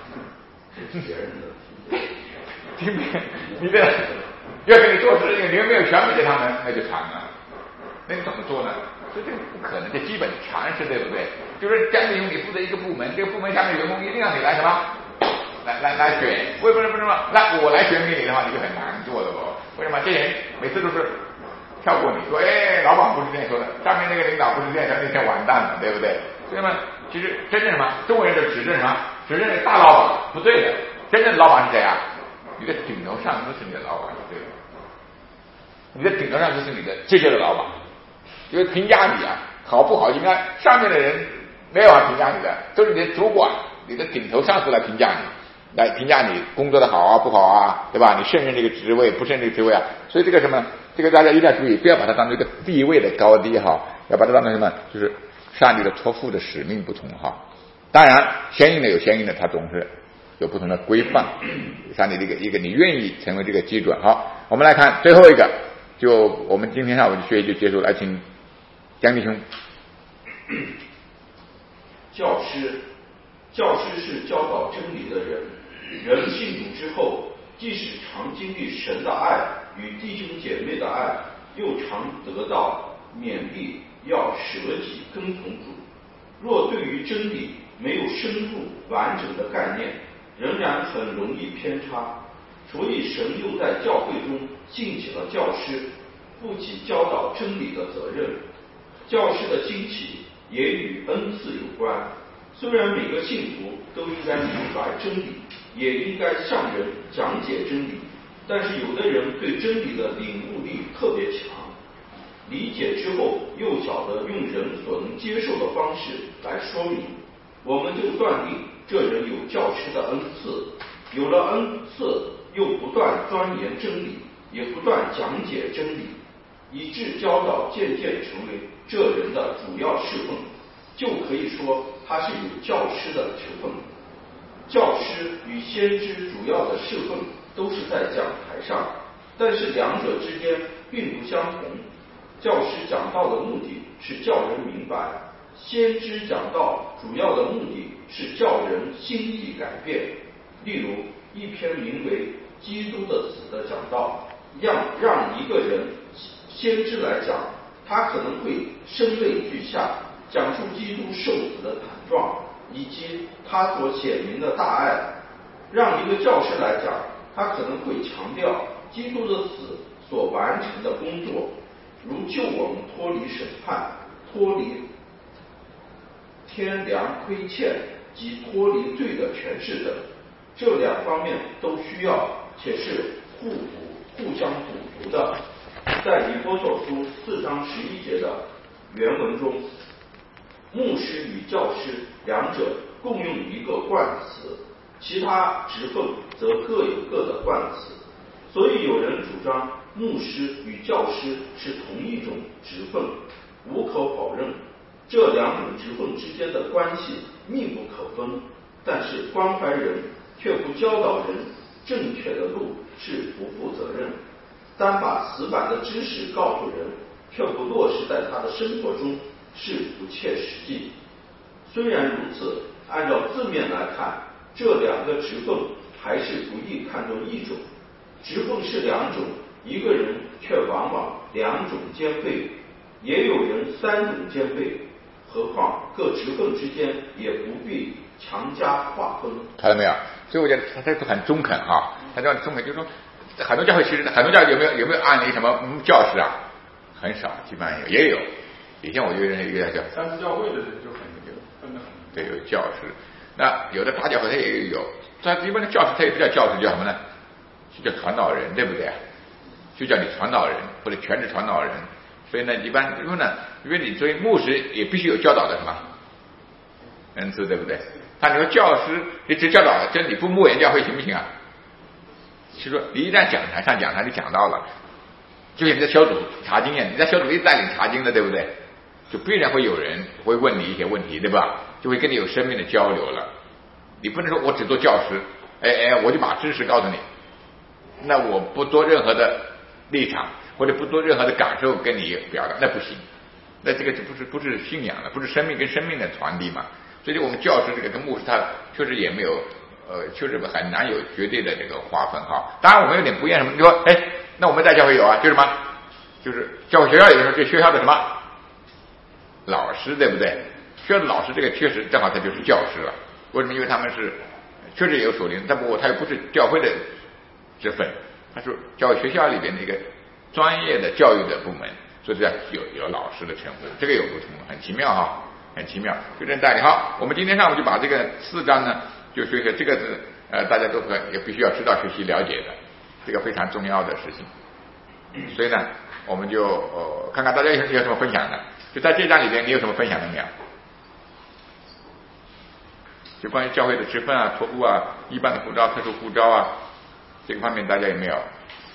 提名你的要给你做事情，你又没有权柄给他们，那就惨了。那你怎么做呢？所以这个不可能，这基本常识，对不对？就是将来你负责一个部门，这个部门下面员工一定要你来什么？来来来选，为什么不是么？那我来选给你的话，你就很难做的哦。为什么？这些人每次都是跳过你，说哎，老板不是这样说的，上面那个领导不是这样说，那天完蛋了，对不对？所以嘛，其实真正什么，中国人就指认什么？指认大老板不对的，真正的老板是谁啊？你的顶头上司是你的老板，对吧？你的顶头上司是你的直接的老板，因为评价你啊，好不好？应该上面的人没有法评价你的，都是你的主管、你的顶头上司来评价你，来评价你工作的好啊、不好啊，对吧？你胜任这个职位，不胜任这个职位啊。所以这个什么，这个大家一定要注意，不要把它当成一个地位的高低哈，要把它当成什么，就是上帝的托付的使命不同哈。当然，相应的有相应的，它总是有不同的规范。上帝这个一个你愿意成为这个基准。好，我们来看最后一个，就我们今天上午的学习就结束了，请江弟兄。 教师，教师是教导真理的人。人信主之后，即使常经历神的爱与弟兄姐妹的爱，又常得到勉励，要舍己跟从主。若对于真理没有深入完整的概念，仍然很容易偏差。所以神又在教会中兴起了教师，负起教导真理的责任。教师的兴起也与恩赐有关。虽然每个信徒都应该明白真理，也应该向人讲解真理，但是有的人对真理的领悟力特别强，理解之后又晓得用人所能接受的方式来说明，我们就断定这人有教师的恩赐。有了恩赐，又不断钻研真理，也不断讲解真理，以致教导渐渐成为这人的主要侍奉，就可以说他是有教师的职分。教师与先知主要的侍奉都是在讲台上，但是两者之间并不相同。教师讲道的目的是叫人明白，先知讲道主要的目的是叫人心意改变。例如一篇名为基督的子的讲道，让让一个人先知来讲，他可能会声泪俱下，讲述基督受死的惨状以及他所显明的大爱。让一个教师来讲，他可能会强调基督的死所完成的工作，如救我们脱离审判，脱离天良亏欠及脱离罪的权势等。这两方面都需要，且是互补、互相补足的。在以弗所书四章十一节的原文中，牧师与教师两者共用一个冠词，其他职分则各有各的冠词。所以有人主张牧师与教师是同一种职分，无可否认，这两种职分之间的关系密不可分。但是关怀人却不教导人正确的路，是不负责任。单把死板的知识告诉人，却不落实在他的生活中，是不切实际。虽然如此，按照字面来看，这两个职分还是不易看作一种。职分是两种，一个人却往往两种兼备，也有人三种兼备。何况各职分之间也不必强加划分。 看到没有？所以我觉得他这个很中肯哈，他这样中肯就是说，很多教会其实很多教会有没有有没有按那个什么教师啊？很少，基本上有也有。以前我就认识一个叫三次教会的人就很有分的很。 对，有教师， 那有的大教会他也有，但一般的教师他也不叫教师，叫什么呢？就叫传导人，对不对？就叫你传导人或者全职传导人。所以呢，一般因为呢，因为你作为牧师也必须有教导的什么恩赐，对不对？他你说教师你只教导，这你不牧研教会行不行啊？是说你一旦讲台上讲台你讲到了，就像你在小组查经一样，你在小组里带领查经的，对不对？就必然会有人会问你一些问题，对吧？就会跟你有生命的交流了。你不能说我只做教师，哎哎，我就把知识告诉你，那我不做任何的立场或者不做任何的感受跟你表达，那不行。那这个就不是不是信仰了，不是生命跟生命的传递嘛。所以我们教师这个跟牧师他确实也没有呃，确实很难有绝对的这个划分哈。当然我们有点不一样什么，你说哎，那我们在教会有啊，就是什么？就是教会学校里头这学校的什么老师，对不对？学校的老师这个确实正好他就是教师了。为什么？因为他们是确实也有属灵，但不过他又不是教会的职分，他是教会学校里边的一个专业的教育的部门，所以这有有老师的称呼，这个有不同，很奇妙哈，很奇妙。就这样带领好，我们今天上午就把这个四章呢，就学学这个是呃大家都很也必须要知道、学习、了解的，这个非常重要的事情。所以呢，我们就呃看看大家有有什么分享的，就在这章里边，你有什么分享的没有？就关于教会的职分啊、托付啊、一般的护照、特殊护照啊，这个方面大家有没有？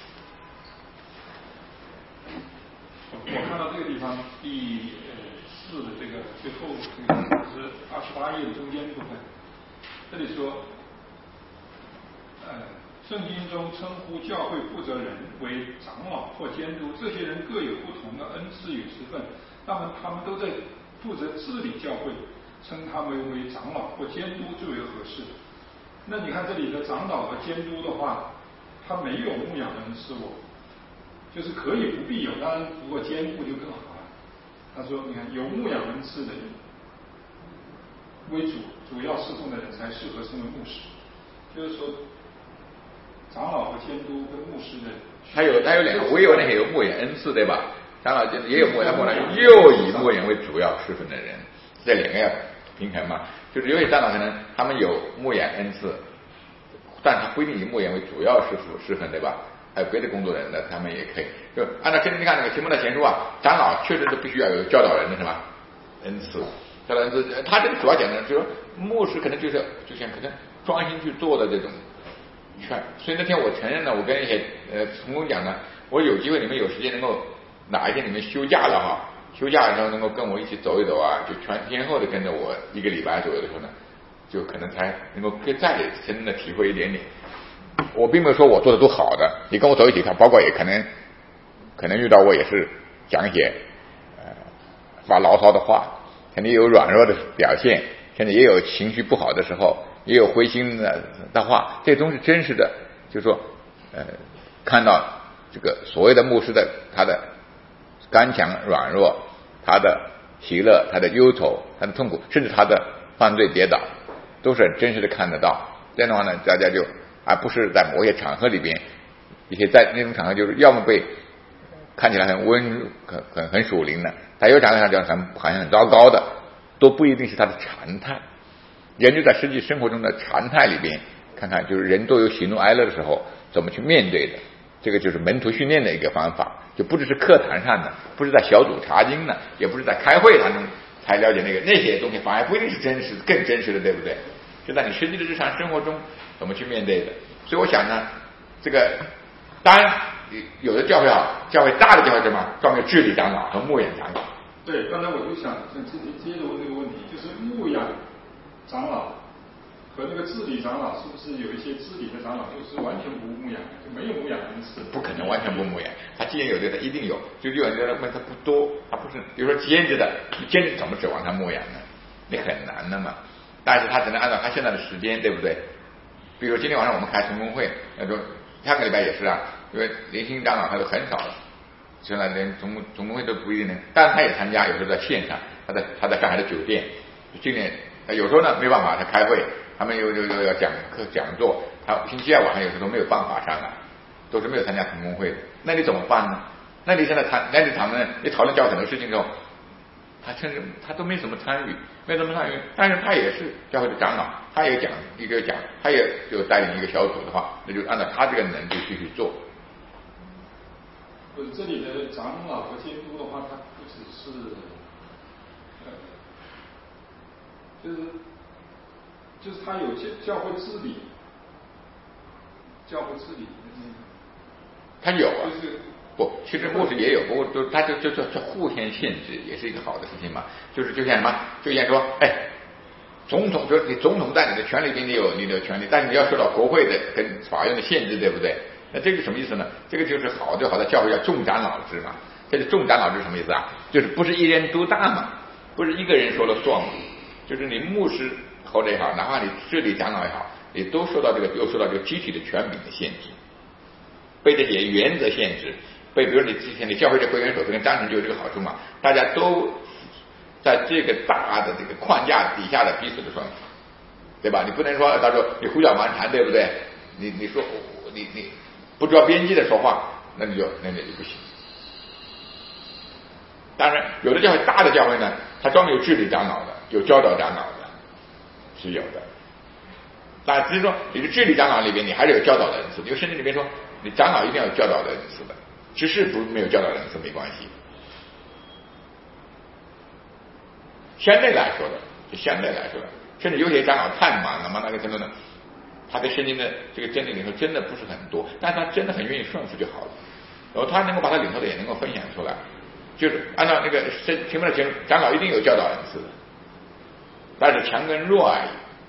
我看到这个地方第四的这个最后这个是二十八页的中间部分，这里说，呃，圣经中称呼教会负责人为长老或监督，这些人各有不同的恩赐与职分，那么他们都在负责治理教会，称他们为长老或监督最为合适。那你看这里的长老和监督的话，他没有牧养的恩赐哦。就是可以不必有，当然如果兼顾就更好了。他说，你看有牧养恩赐的人为主主要侍奉的人才适合成为牧师。就是说，长老和监督跟牧师的， 他有他有两个，我有那些有牧养恩赐，对吧？长老监也有牧养，牧养又以牧养为主要侍奉的人，这两个要平衡嘛。就是有些长老可能他们有牧养恩赐，但他不一定以牧养为主要侍奉侍奉，对吧？还有别的工作人呢，他们也可以。就按照圣经看那个提摩太前书啊，长老确实是必须要有教导人的什么恩赐，教导恩赐。他这个主要讲的就是说，牧师可能就是就像可能专心去做的这种劝。所以那天我承认了，我跟一些呃同工讲呢，我有机会你们有时间能够哪一天你们休假了哈，休假的时候能够跟我一起走一走啊，就全天候的跟着我一个礼拜左右的时候呢，就可能才能够更再真正的体会一点点。我并没有说我做的都好的，你跟我走一起看，包括也可能可能遇到我也是讲一些呃发牢骚的话，肯定有软弱的表现，甚至也有情绪不好的时候，也有灰心的的话，这都是真实的。就是说呃看到这个所谓的牧师的他的刚强软弱，他的喜乐，他的忧愁，他的痛苦，甚至他的犯罪跌倒，都是很真实的看得到。这样的话呢，大家就而不是在某些场合里边，一些在那种场合就是要么被看起来很温很很很属灵的，他有场合上讲很好像很糟糕的，都不一定是他的常态。人就在实际生活中的常态里边，看看就是人都有喜怒哀乐的时候怎么去面对的，这个就是门徒训练的一个方法，就不只是课堂上的，不是在小组查经的，也不是在开会当中才了解那个那些东西，反而不一定是真实更真实的，对不对？就在你实际的日常生活中怎么去面对的。所以我想呢，这个当然有的教会啊，教会大的教会什么专门治理长老和牧养长老。 对，刚才我就想想接接着问这个问题，就是牧养长老和那个治理长老，是不是有一些治理的长老就是完全不牧养，就没有牧养恩赐？ 不可能完全不牧养，他既然有这个，一定有。就有人觉得问他不多，他不是，比如说兼职的，你兼职怎么指望他牧养呢？你很难的嘛。但是他只能按照他现在的时间，对不对？比如今天晚上我们开同工会，那说下个礼拜也是啊，因为年轻长老他都很少了，现在连同同工会都不一定能，但是他也参加，有时候在线上，他在他在上海的酒店，今年有时候呢没办法，他开会，他们有有有要讲课讲座，他星期二晚上有时候都没有办法上来，都是没有参加同工会的，那你怎么办呢？那你现在谈，那你谈论你讨论教很多事情之后， 他甚至他都没怎么参与，没怎么参与，但是他也是教会的长老，他也讲一个讲，他也就带领一个小组的话，那就按照他这个能力去去做。 不是这里的长老和监督的话，他不只是，呃，就是就是他有教教会治理，教会治理的那个， 他有啊， 就是不，其实牧师也有，不过都他就就就就互相限制，也是一个好的事情嘛。就是就像什么，就像说，哎，总统就是你总统在你的权力里，你有你的权利，但是你要受到国会的跟法院的限制，对不对？那这个什么意思呢？这个就是好就好在教会叫众长老制嘛。这个众长老制什么意思啊？就是不是一人独大嘛，不是一个人说了算，就是你牧师或者也好，哪怕你治理长老也好，也都受到这个又受到这个集体的权柄的限制，被这些原则限制，被比如你之前你教会的会员守则跟章程就有这个好处嘛，大家都在这个大的这个框架底下的彼此的顺服，对吧？你不能说到时候你胡搅蛮缠，对不对？你你说你你不着边际的说话，那你就那你就不行。当然，有的教会大的教会呢，它专门有治理长老的，有教导长老的，是有的。但只是说，你的治理长老里边，你还是有教导的人次。因为圣经里面说，你长老一定要有教导的人次的，只是不没有教导人次没关系。相对来说的，就相对来说的，甚至有些长老太忙了嘛，那个程度呢，他对圣经的这个真理领受真的不是很多，但他真的很愿意顺服就好了。然后他能够把他领受的也能够分享出来。就是按照那个前面的节目，长老一定有教导人次的，但是强跟弱而已，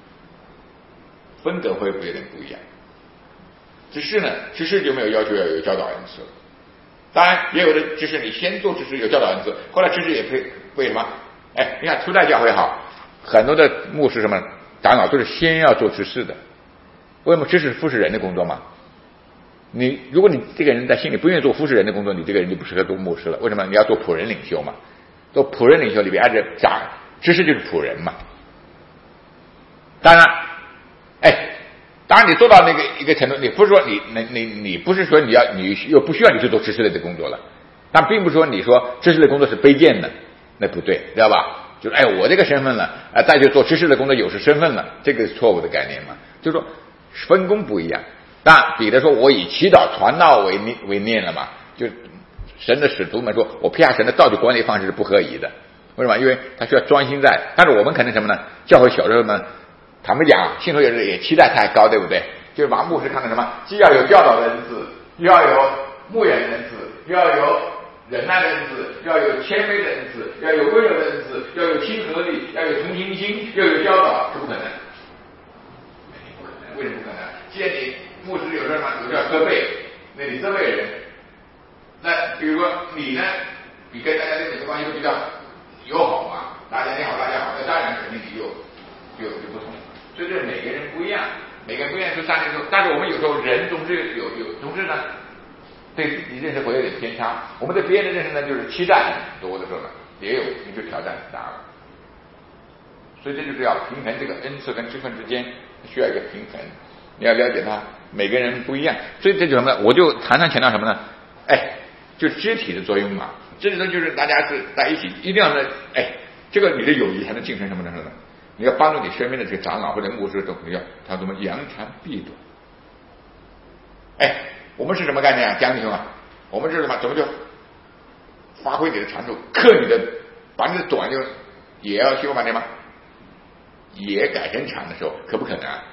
风格会有点不一样。只是呢，只是就没有要求要有教导人次。当然，也有的只是你先做只是有教导人次，后来只是也可以为什么？哎，你看初代教会好，很多的牧师什么长老都是先要做执事的。为什么？执事服侍人的工作嘛。你如果你这个人在心里不愿意做服侍人的工作，你这个人就不适合做牧师了。为什么？你要做仆人领袖嘛。做仆人领袖里边，按照长知识就是仆人嘛。当然，哎，当然你做到那个一个程度，你不是说你你你你不是说你要你又不需要你去做知识类的工作了，但并不是说你说知识类工作是卑贱的，那不对，知道吧？就是哎，我这个身份了，啊，再去做知识类工作有失身份了，这个是错误的概念嘛。就是说分工不一样。但彼得说我以祈祷传道为念为念了嘛，就神的使徒们说我撇下神的道具管理方式是不合宜的。为什么？因为他需要专心在，但是我们可能什么呢？教会小时候呢，坦白讲，信徒也是也期待太高，对不对？就是把牧师看成什么，既要有教导的人次，又要有牧养的人次，又要有忍耐的人次，要有谦卑的人次，要有温柔的人次，要有亲和力，要有同情心，要有教导，这不可能，不可能。为什么不可能？既然你牧师有时候嘛，有点责备，那你责备人，那比如说你呢，你跟大家的关系都比较友好嘛，大家你好，大家好，那当然肯定你就就就不同。所以这每个人不一样，每个人不一样是三年后，但是我们有时候人总是有有总是呢，对自己认识会有点偏差。我们对别人的认识呢，就是期待很多的时候呢，也有你就挑战很大了。所以这就是要平衡这个恩赐跟职分之间需要一个平衡。你要了解他，每个人不一样，所以这就什么呢？我就常常强调什么呢？哎，就肢体的作用嘛。肢体的就是大家是在一起，一定要呢，哎，这个你的友谊才能晋升什么呢？你要帮助你身边的这个长老或者牧师都要他怎么扬长避短。哎，我们是什么概念啊？讲弟兄啊，我们是什么？怎么就发挥你的长处，克你的，把你的短就也要修半天吗？也改成长的时候，可不可能啊？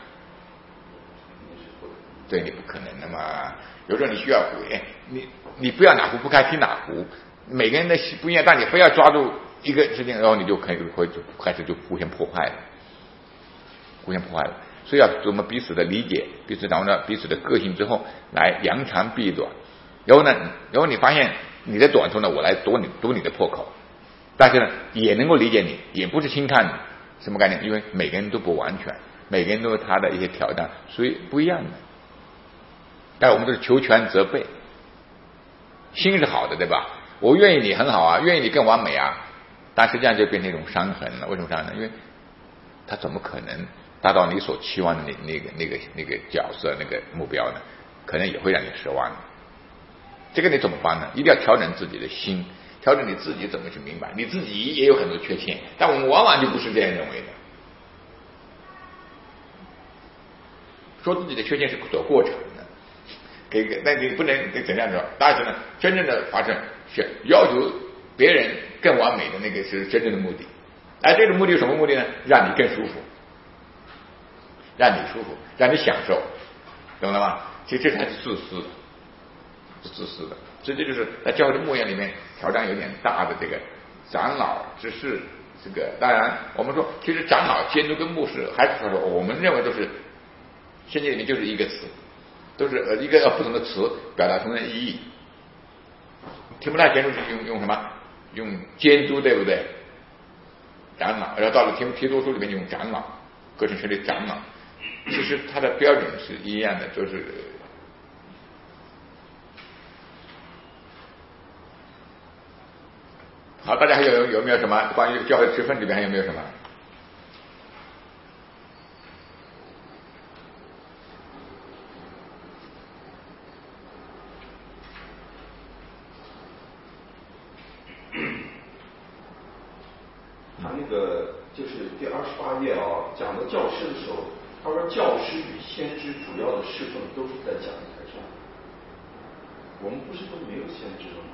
对你不可能的嘛。有时候你需要哎，你你不要哪壶不开提哪壶，每个人的不一样，但你非要抓住一个事情，然后你就可以会就开始就互相破坏了，互相破坏了。所以要我们彼此的理解，彼此掌握到彼此的个性之后，来扬长避短。然后呢，然后你发现你的短处呢，我来堵你堵你的破口，但是呢，也能够理解你，也不是轻看你，什么概念？因为每个人都不完全，每个人都有他的一些挑战，所以不一样的。但我们都是求全责备，心是好的，对吧？我愿意你很好啊，愿意你更完美啊，但实际上就变成一种伤痕了。为什么伤痕呢？因为他怎么可能达到你所期望的那那个那个那个角色那个目标呢？可能也会让你失望。这个你怎么办呢？一定要调整自己的心，调调整你自己怎么去明白，你自己也有很多缺陷，但我们往往就不是这样认为的。说自己的缺陷是走过程的，给个那你不能怎样说？但是呢，真正的发生是要求别人更完美的那个是真正的目的。而这种目的有什么目的呢？让你更舒服，让你舒服，让你享受，懂了吗？其实这才是自私的，是自私的。所以这就是在教会的牧养里面挑战有点大的这个长老之事。这个当然我们说，其实长老、监督跟牧师还是说，我们认为都是圣经里面就是一个词，都是呃一个不同的词表达同样的意义。提摩太前书是用用什么？用监督，对不对？长老，然后到了提提多书里面用长老，各城神的长老，其实它的标准是一样的，就是好。大家还有有没有什么关于教会职分里面还有没有什么？ 他那个就是第二十八页啊，讲到教师的时候，他说教师与先知主要的侍奉都是在讲台上。我们不是都没有先知了吗？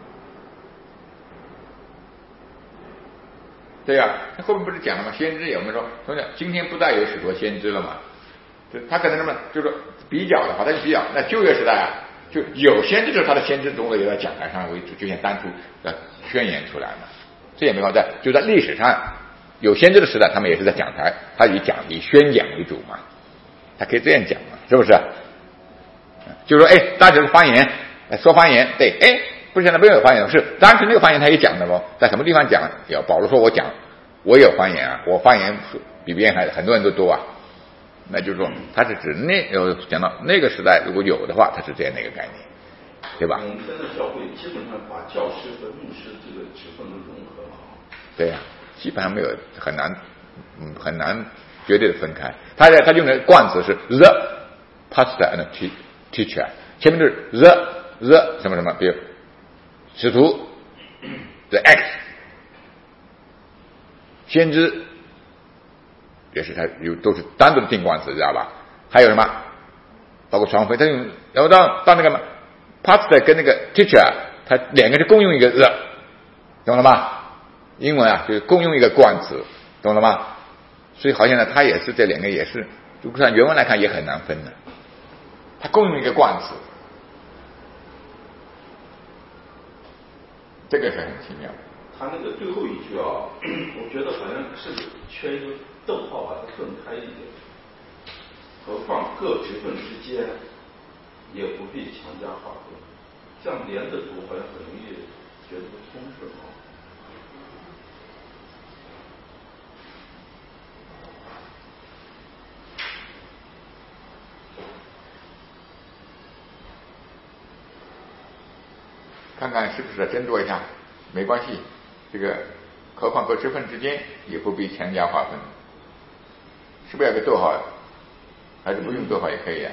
对呀、啊，他后面不是讲了吗？先知有我们说，从讲今天不再有许多先知了嘛？就他可能什么，就是说比较的话，他就比较那旧约时代啊，就有先知，就是他的先知总得有在讲台上为主，就像当初的宣言出来嘛。这也没法在，就在历史上有先知的时代，他们也是在讲台，他以讲以宣讲为主嘛，他可以这样讲嘛，是不是？就是说，哎，大家是方言，说方言，对，哎，不是现在没有方言，是当时那个方言他也讲的不，在什么地方讲？有保罗说我讲，我也有方言啊，我方言比别人还很多人都多啊，那就是说，他是指那有讲到那个时代如果有的话，他是这样的一个概念。对吧？ 我们现在教会基本上把教师和牧师这个职分都融合了。 对呀、啊，基本上没有很难，嗯，很难绝对的分开。他他用的冠词是 the pastor and teacher， 前面就是 the the 什么什么，比如使徒 the X， 先知也是他有都是单独的定冠词，知道吧？还有什么？包括传福音，他用然后到到那个嘛。pastor 跟那个 teacher， 他两个是共用一个 the， 懂了吗？英文啊，就是共用一个冠词，懂了吗？所以好像呢，它也是这两个也是，如果按原文来看也很难分的，它共用一个冠词，这个是很奇妙。 他那个最后一句啊，我觉得好像是缺一个逗号把它分开一点，何况各职分之间。也不必强加划分，这样连着读好像很容易觉得不通顺啊。 看看是不是斟酌一下，没关系。这个何况各职分之间也不必强加划分，是不是要个逗号？还是不用逗号也可以啊？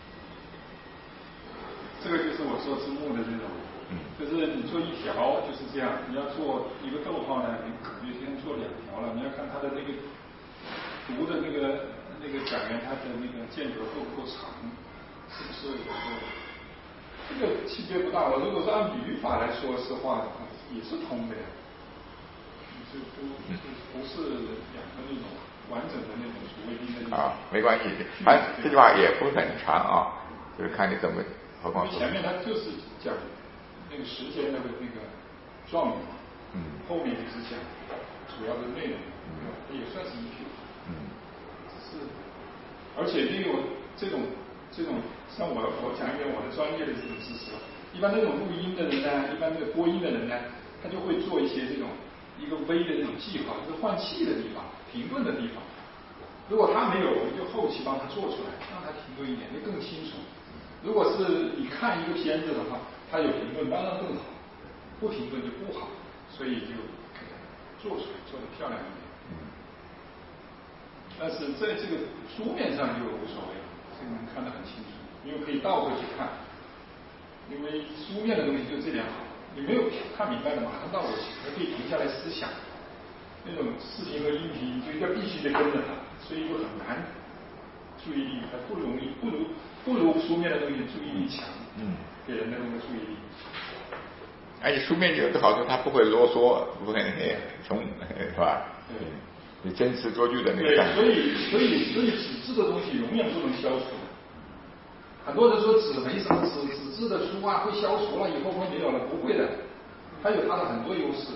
这个就是我做字幕的这种，嗯，就是你做一条就是这样，你要做一个逗号呢，你可能先做两条了。你要看它的那个读的那个那个讲员，它的那个间隔够不够长，是不是有个这个区别不大。我如果是按语法来说实话的话，也是通的呀，就不不是两个那种完整的那种所谓的那种啊，没关系，反正这句话也不是很长啊，就是看你怎么。 因为前面他就是讲那个时间的那个状语嘛，嗯，后面就是讲主要的内容，嗯，也算是一句，嗯，是，而且利用这种这种，像我我讲一点我的专业的这种知识了，一般那种录音的人呢，一般那个播音的人呢，他就会做一些这种一个微的这种计划，就是换气的地方、停顿的地方。如果他没有，我们就后期帮他做出来，让他停顿一点，就更清楚。如果是你看一个片子的话，它有评论当然更好，不评论就不好，所以就给它做出来，做得漂亮一点。嗯。但是在这个书面上就无所谓了，这个能看得很清楚，因为可以倒回去看，因为书面的东西就这点好， 你没有看明白的，马上到我还可以停下来思想。那种视频和音频就要必须得跟着它，所以就很难注意力，它不容易，不如不如书面的东西注意力强， 嗯， 给人的那个注意力。 而且书面有个好处，它不会啰嗦，不会那个从，是吧？ 对， 你真词捉句的那个。 对，所以所以所以纸质的东西永远不能消除。很多人说纸没啥，纸纸质的书啊会消除了以后会没有了，不会的，它有它的很多优势。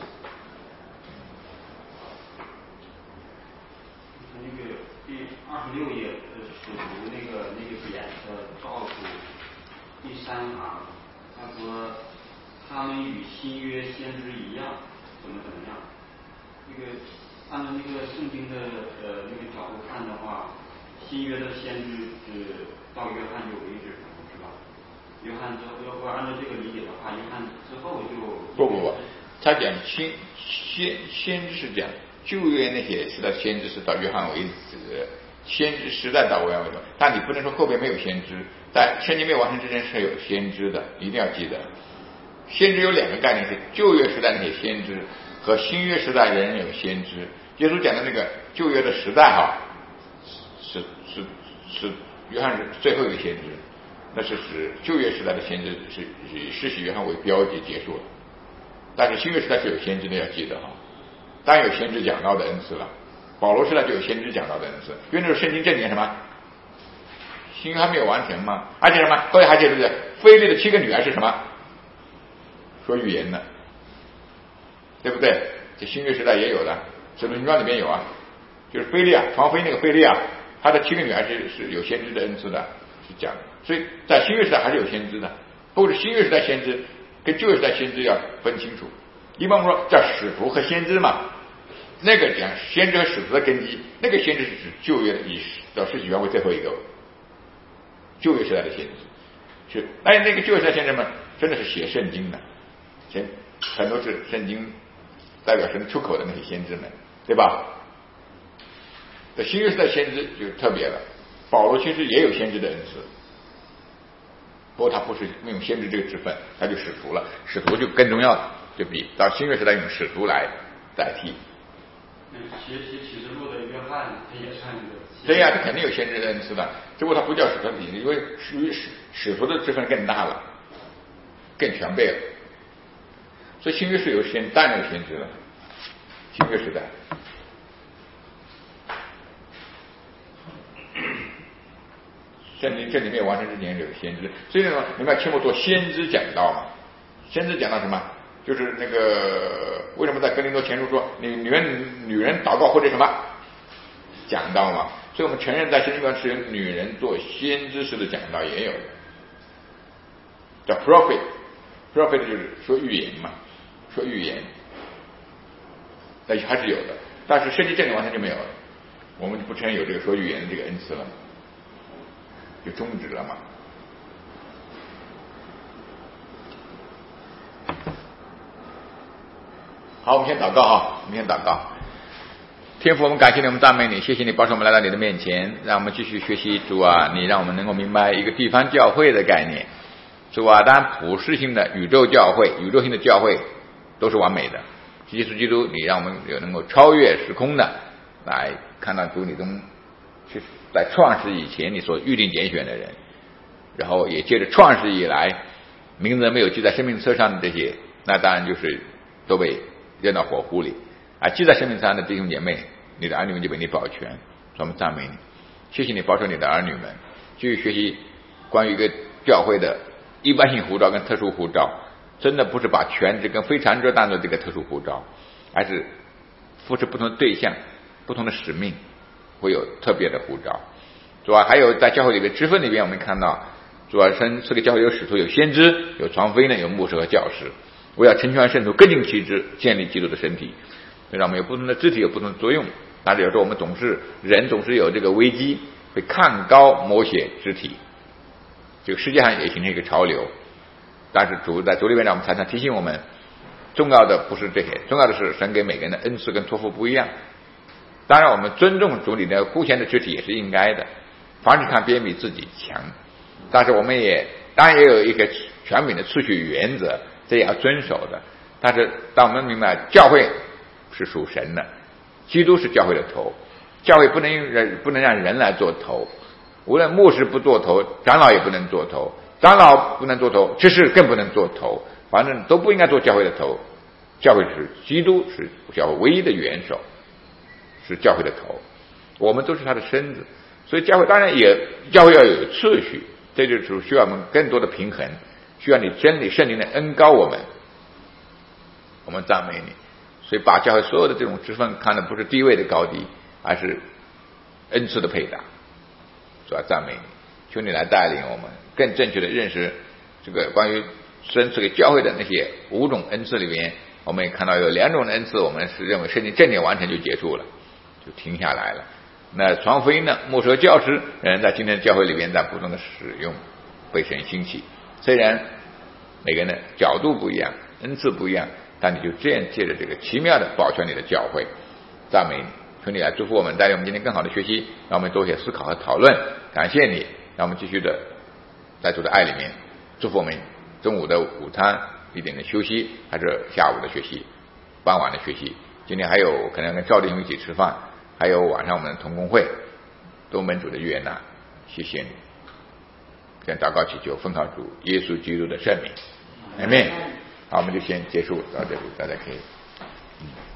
那个第二十六页呃使徒那个那个点的倒数第三行，他说他们与新约先知一样，怎么怎么样？那个按照那个圣经的呃那个角度看的话，新约的先知是到约翰就为止，是吧？约翰之后，如果按照这个理解的话，约翰之后就不不不，他讲先先先知是讲旧约那些时代先知是到约翰为止，先知时代到约翰为止，但你不能说后边没有先知，在圣经没有完成之前是有先知的，一定要记得。先知有两个概念，是旧约时代那些先知和新约时代人有先知。耶稣讲的那个旧约的时代哈，是是是约翰是最后一个先知，那是指旧约时代的先知是以施洗约翰为标记结束了。但是新约时代是有先知的，要记得哈。当然有先知讲道的恩赐了，保罗时代就有先知讲道的恩赐，因为那时候圣经正讲什么？新约还没有完成嘛，而且什么？各位还记得不记得？腓利的七个女儿是什么？说语言的，对不对？这新约时代也有的，使徒行传里面有啊，就是腓利啊，床妃那个腓利啊，他的七个女儿是是有先知的恩赐的，是讲的。所以在新约时代还是有先知的，不过是新约时代先知跟旧约时代先知要分清楚。一般说叫使徒和先知嘛，那个讲先知和使徒的根基，那个先知是指旧约的，以到施洗约翰为最后一个旧约时代的先知，是哎那个旧约时代先知们真的是写圣经的。先很多是圣经代表神出口的那些先知们，对吧？在新约时代先知就特别了，保罗其实也有先知的恩赐，不过他不是用先知这个职分，他就使徒了，使徒就更重要了，就比到新约时代用使徒来代替。 学习启示录的约翰，他也算一个。 对呀、啊，他肯定有先知的恩赐的，只不过他不叫使徒体，因为使使使徒的职分更大了，更全备了。所以新约是有先当然有先知了，新约时代。圣经这里面完成之前有先知，所以呢，你们要听我做先知讲道嘛。先知讲到什么？就是那个为什么在哥林多前书说你女人女人祷告或者什么讲道嘛？所以我们承认在圣经中是有女人做先知式的讲道也有的，叫 prophet，prophet 就是说预言嘛。说预言，但是还是有的，但是圣经正理完全就没有了，我们就不承认有这个说预言的这个恩赐了，就终止了嘛。好，我们先祷告啊，我们先祷告。天父，我们感谢你，我们赞美你，谢谢你保守我们来到你的面前，让我们继续学习主啊，你让我们能够明白一个地方教会的概念。主啊，当然普世性的宇宙教会，宇宙性的教会都是完美的。耶稣基督，你让我们有能够超越时空的来看到主你中是在创世以前你所预定拣选的人，然后也借着创世以来名字没有记在生命册上的这些，那当然就是都被扔到火湖里，而记在生命册上的弟兄姐妹，你的儿女们就被你保全。所以我们赞美你，谢谢你保守你的儿女们，继续学习关于一个教会的一般性呼召跟特殊呼召，真的不是把全职跟非全职当做这个特殊呼召，而是扶持不同的对象、不同的使命，会有特别的呼召。主要还有在教会里面职分里面，我们看到主要生这个教会有使徒、有先知、有传福音的、有牧师和教师。我要成全圣徒，各尽其职，建立基督的身体。虽然我们有不同的肢体，有不同的作用，但是有时候我们总是人总是有这个危机，会看高某些肢体。这个世界上也形成一个潮流，但是主在主里面让我们常常提醒我们，重要的不是这些，重要的是神给每个人的恩赐跟托付不一样。当然我们尊重主里的互相的肢体也是应该的，凡是看别人比自己强，但是我们也当然也有一个权柄的次序原则， 这也要遵守的。但是当我们明白教会是属神的，基督是教会的头，教会不能人不能让人来做头，无论牧师不做头，长老也不能做头，长老不能做头，执事更不能做头，反正都不应该做教会的头。教会是基督是教会唯一的元首，是教会的头，我们都是他的身子，所以教会当然也教会要有次序，这就是需要我们更多的平衡，需要你真理圣灵的恩膏我们，我们赞美你。所以把教会所有的这种职分看的不是地位的高低，而是恩赐的配搭，主要赞美你，求你来带领我们更正确的认识这个关于神赐给教会的那些五种恩赐里面，我们也看到有两种恩赐我们是认为圣经正典完成就结束了，就停下来了。那传福音呢，牧师和教师人在今天的教会里面在不断的使用，被神兴起，虽然每个人的角度不一样，恩赐不一样，但你就这样借着这个奇妙的保全你的教会，赞美你，求你来祝福我们，带领我们今天更好的学习，让我们多些思考和讨论。感谢你，让我们继续的在主的爱里面，祝福我们中午的午餐一点的休息，还是下午的学习，傍晚的学习。今天还有可能跟赵弟兄一起吃饭，还有晚上我们的同工会，都蒙主的悦纳，谢谢你。向祷告祈求，奉靠主耶稣基督的圣名，阿们。好，我们就先结束到这里，大家可以。嗯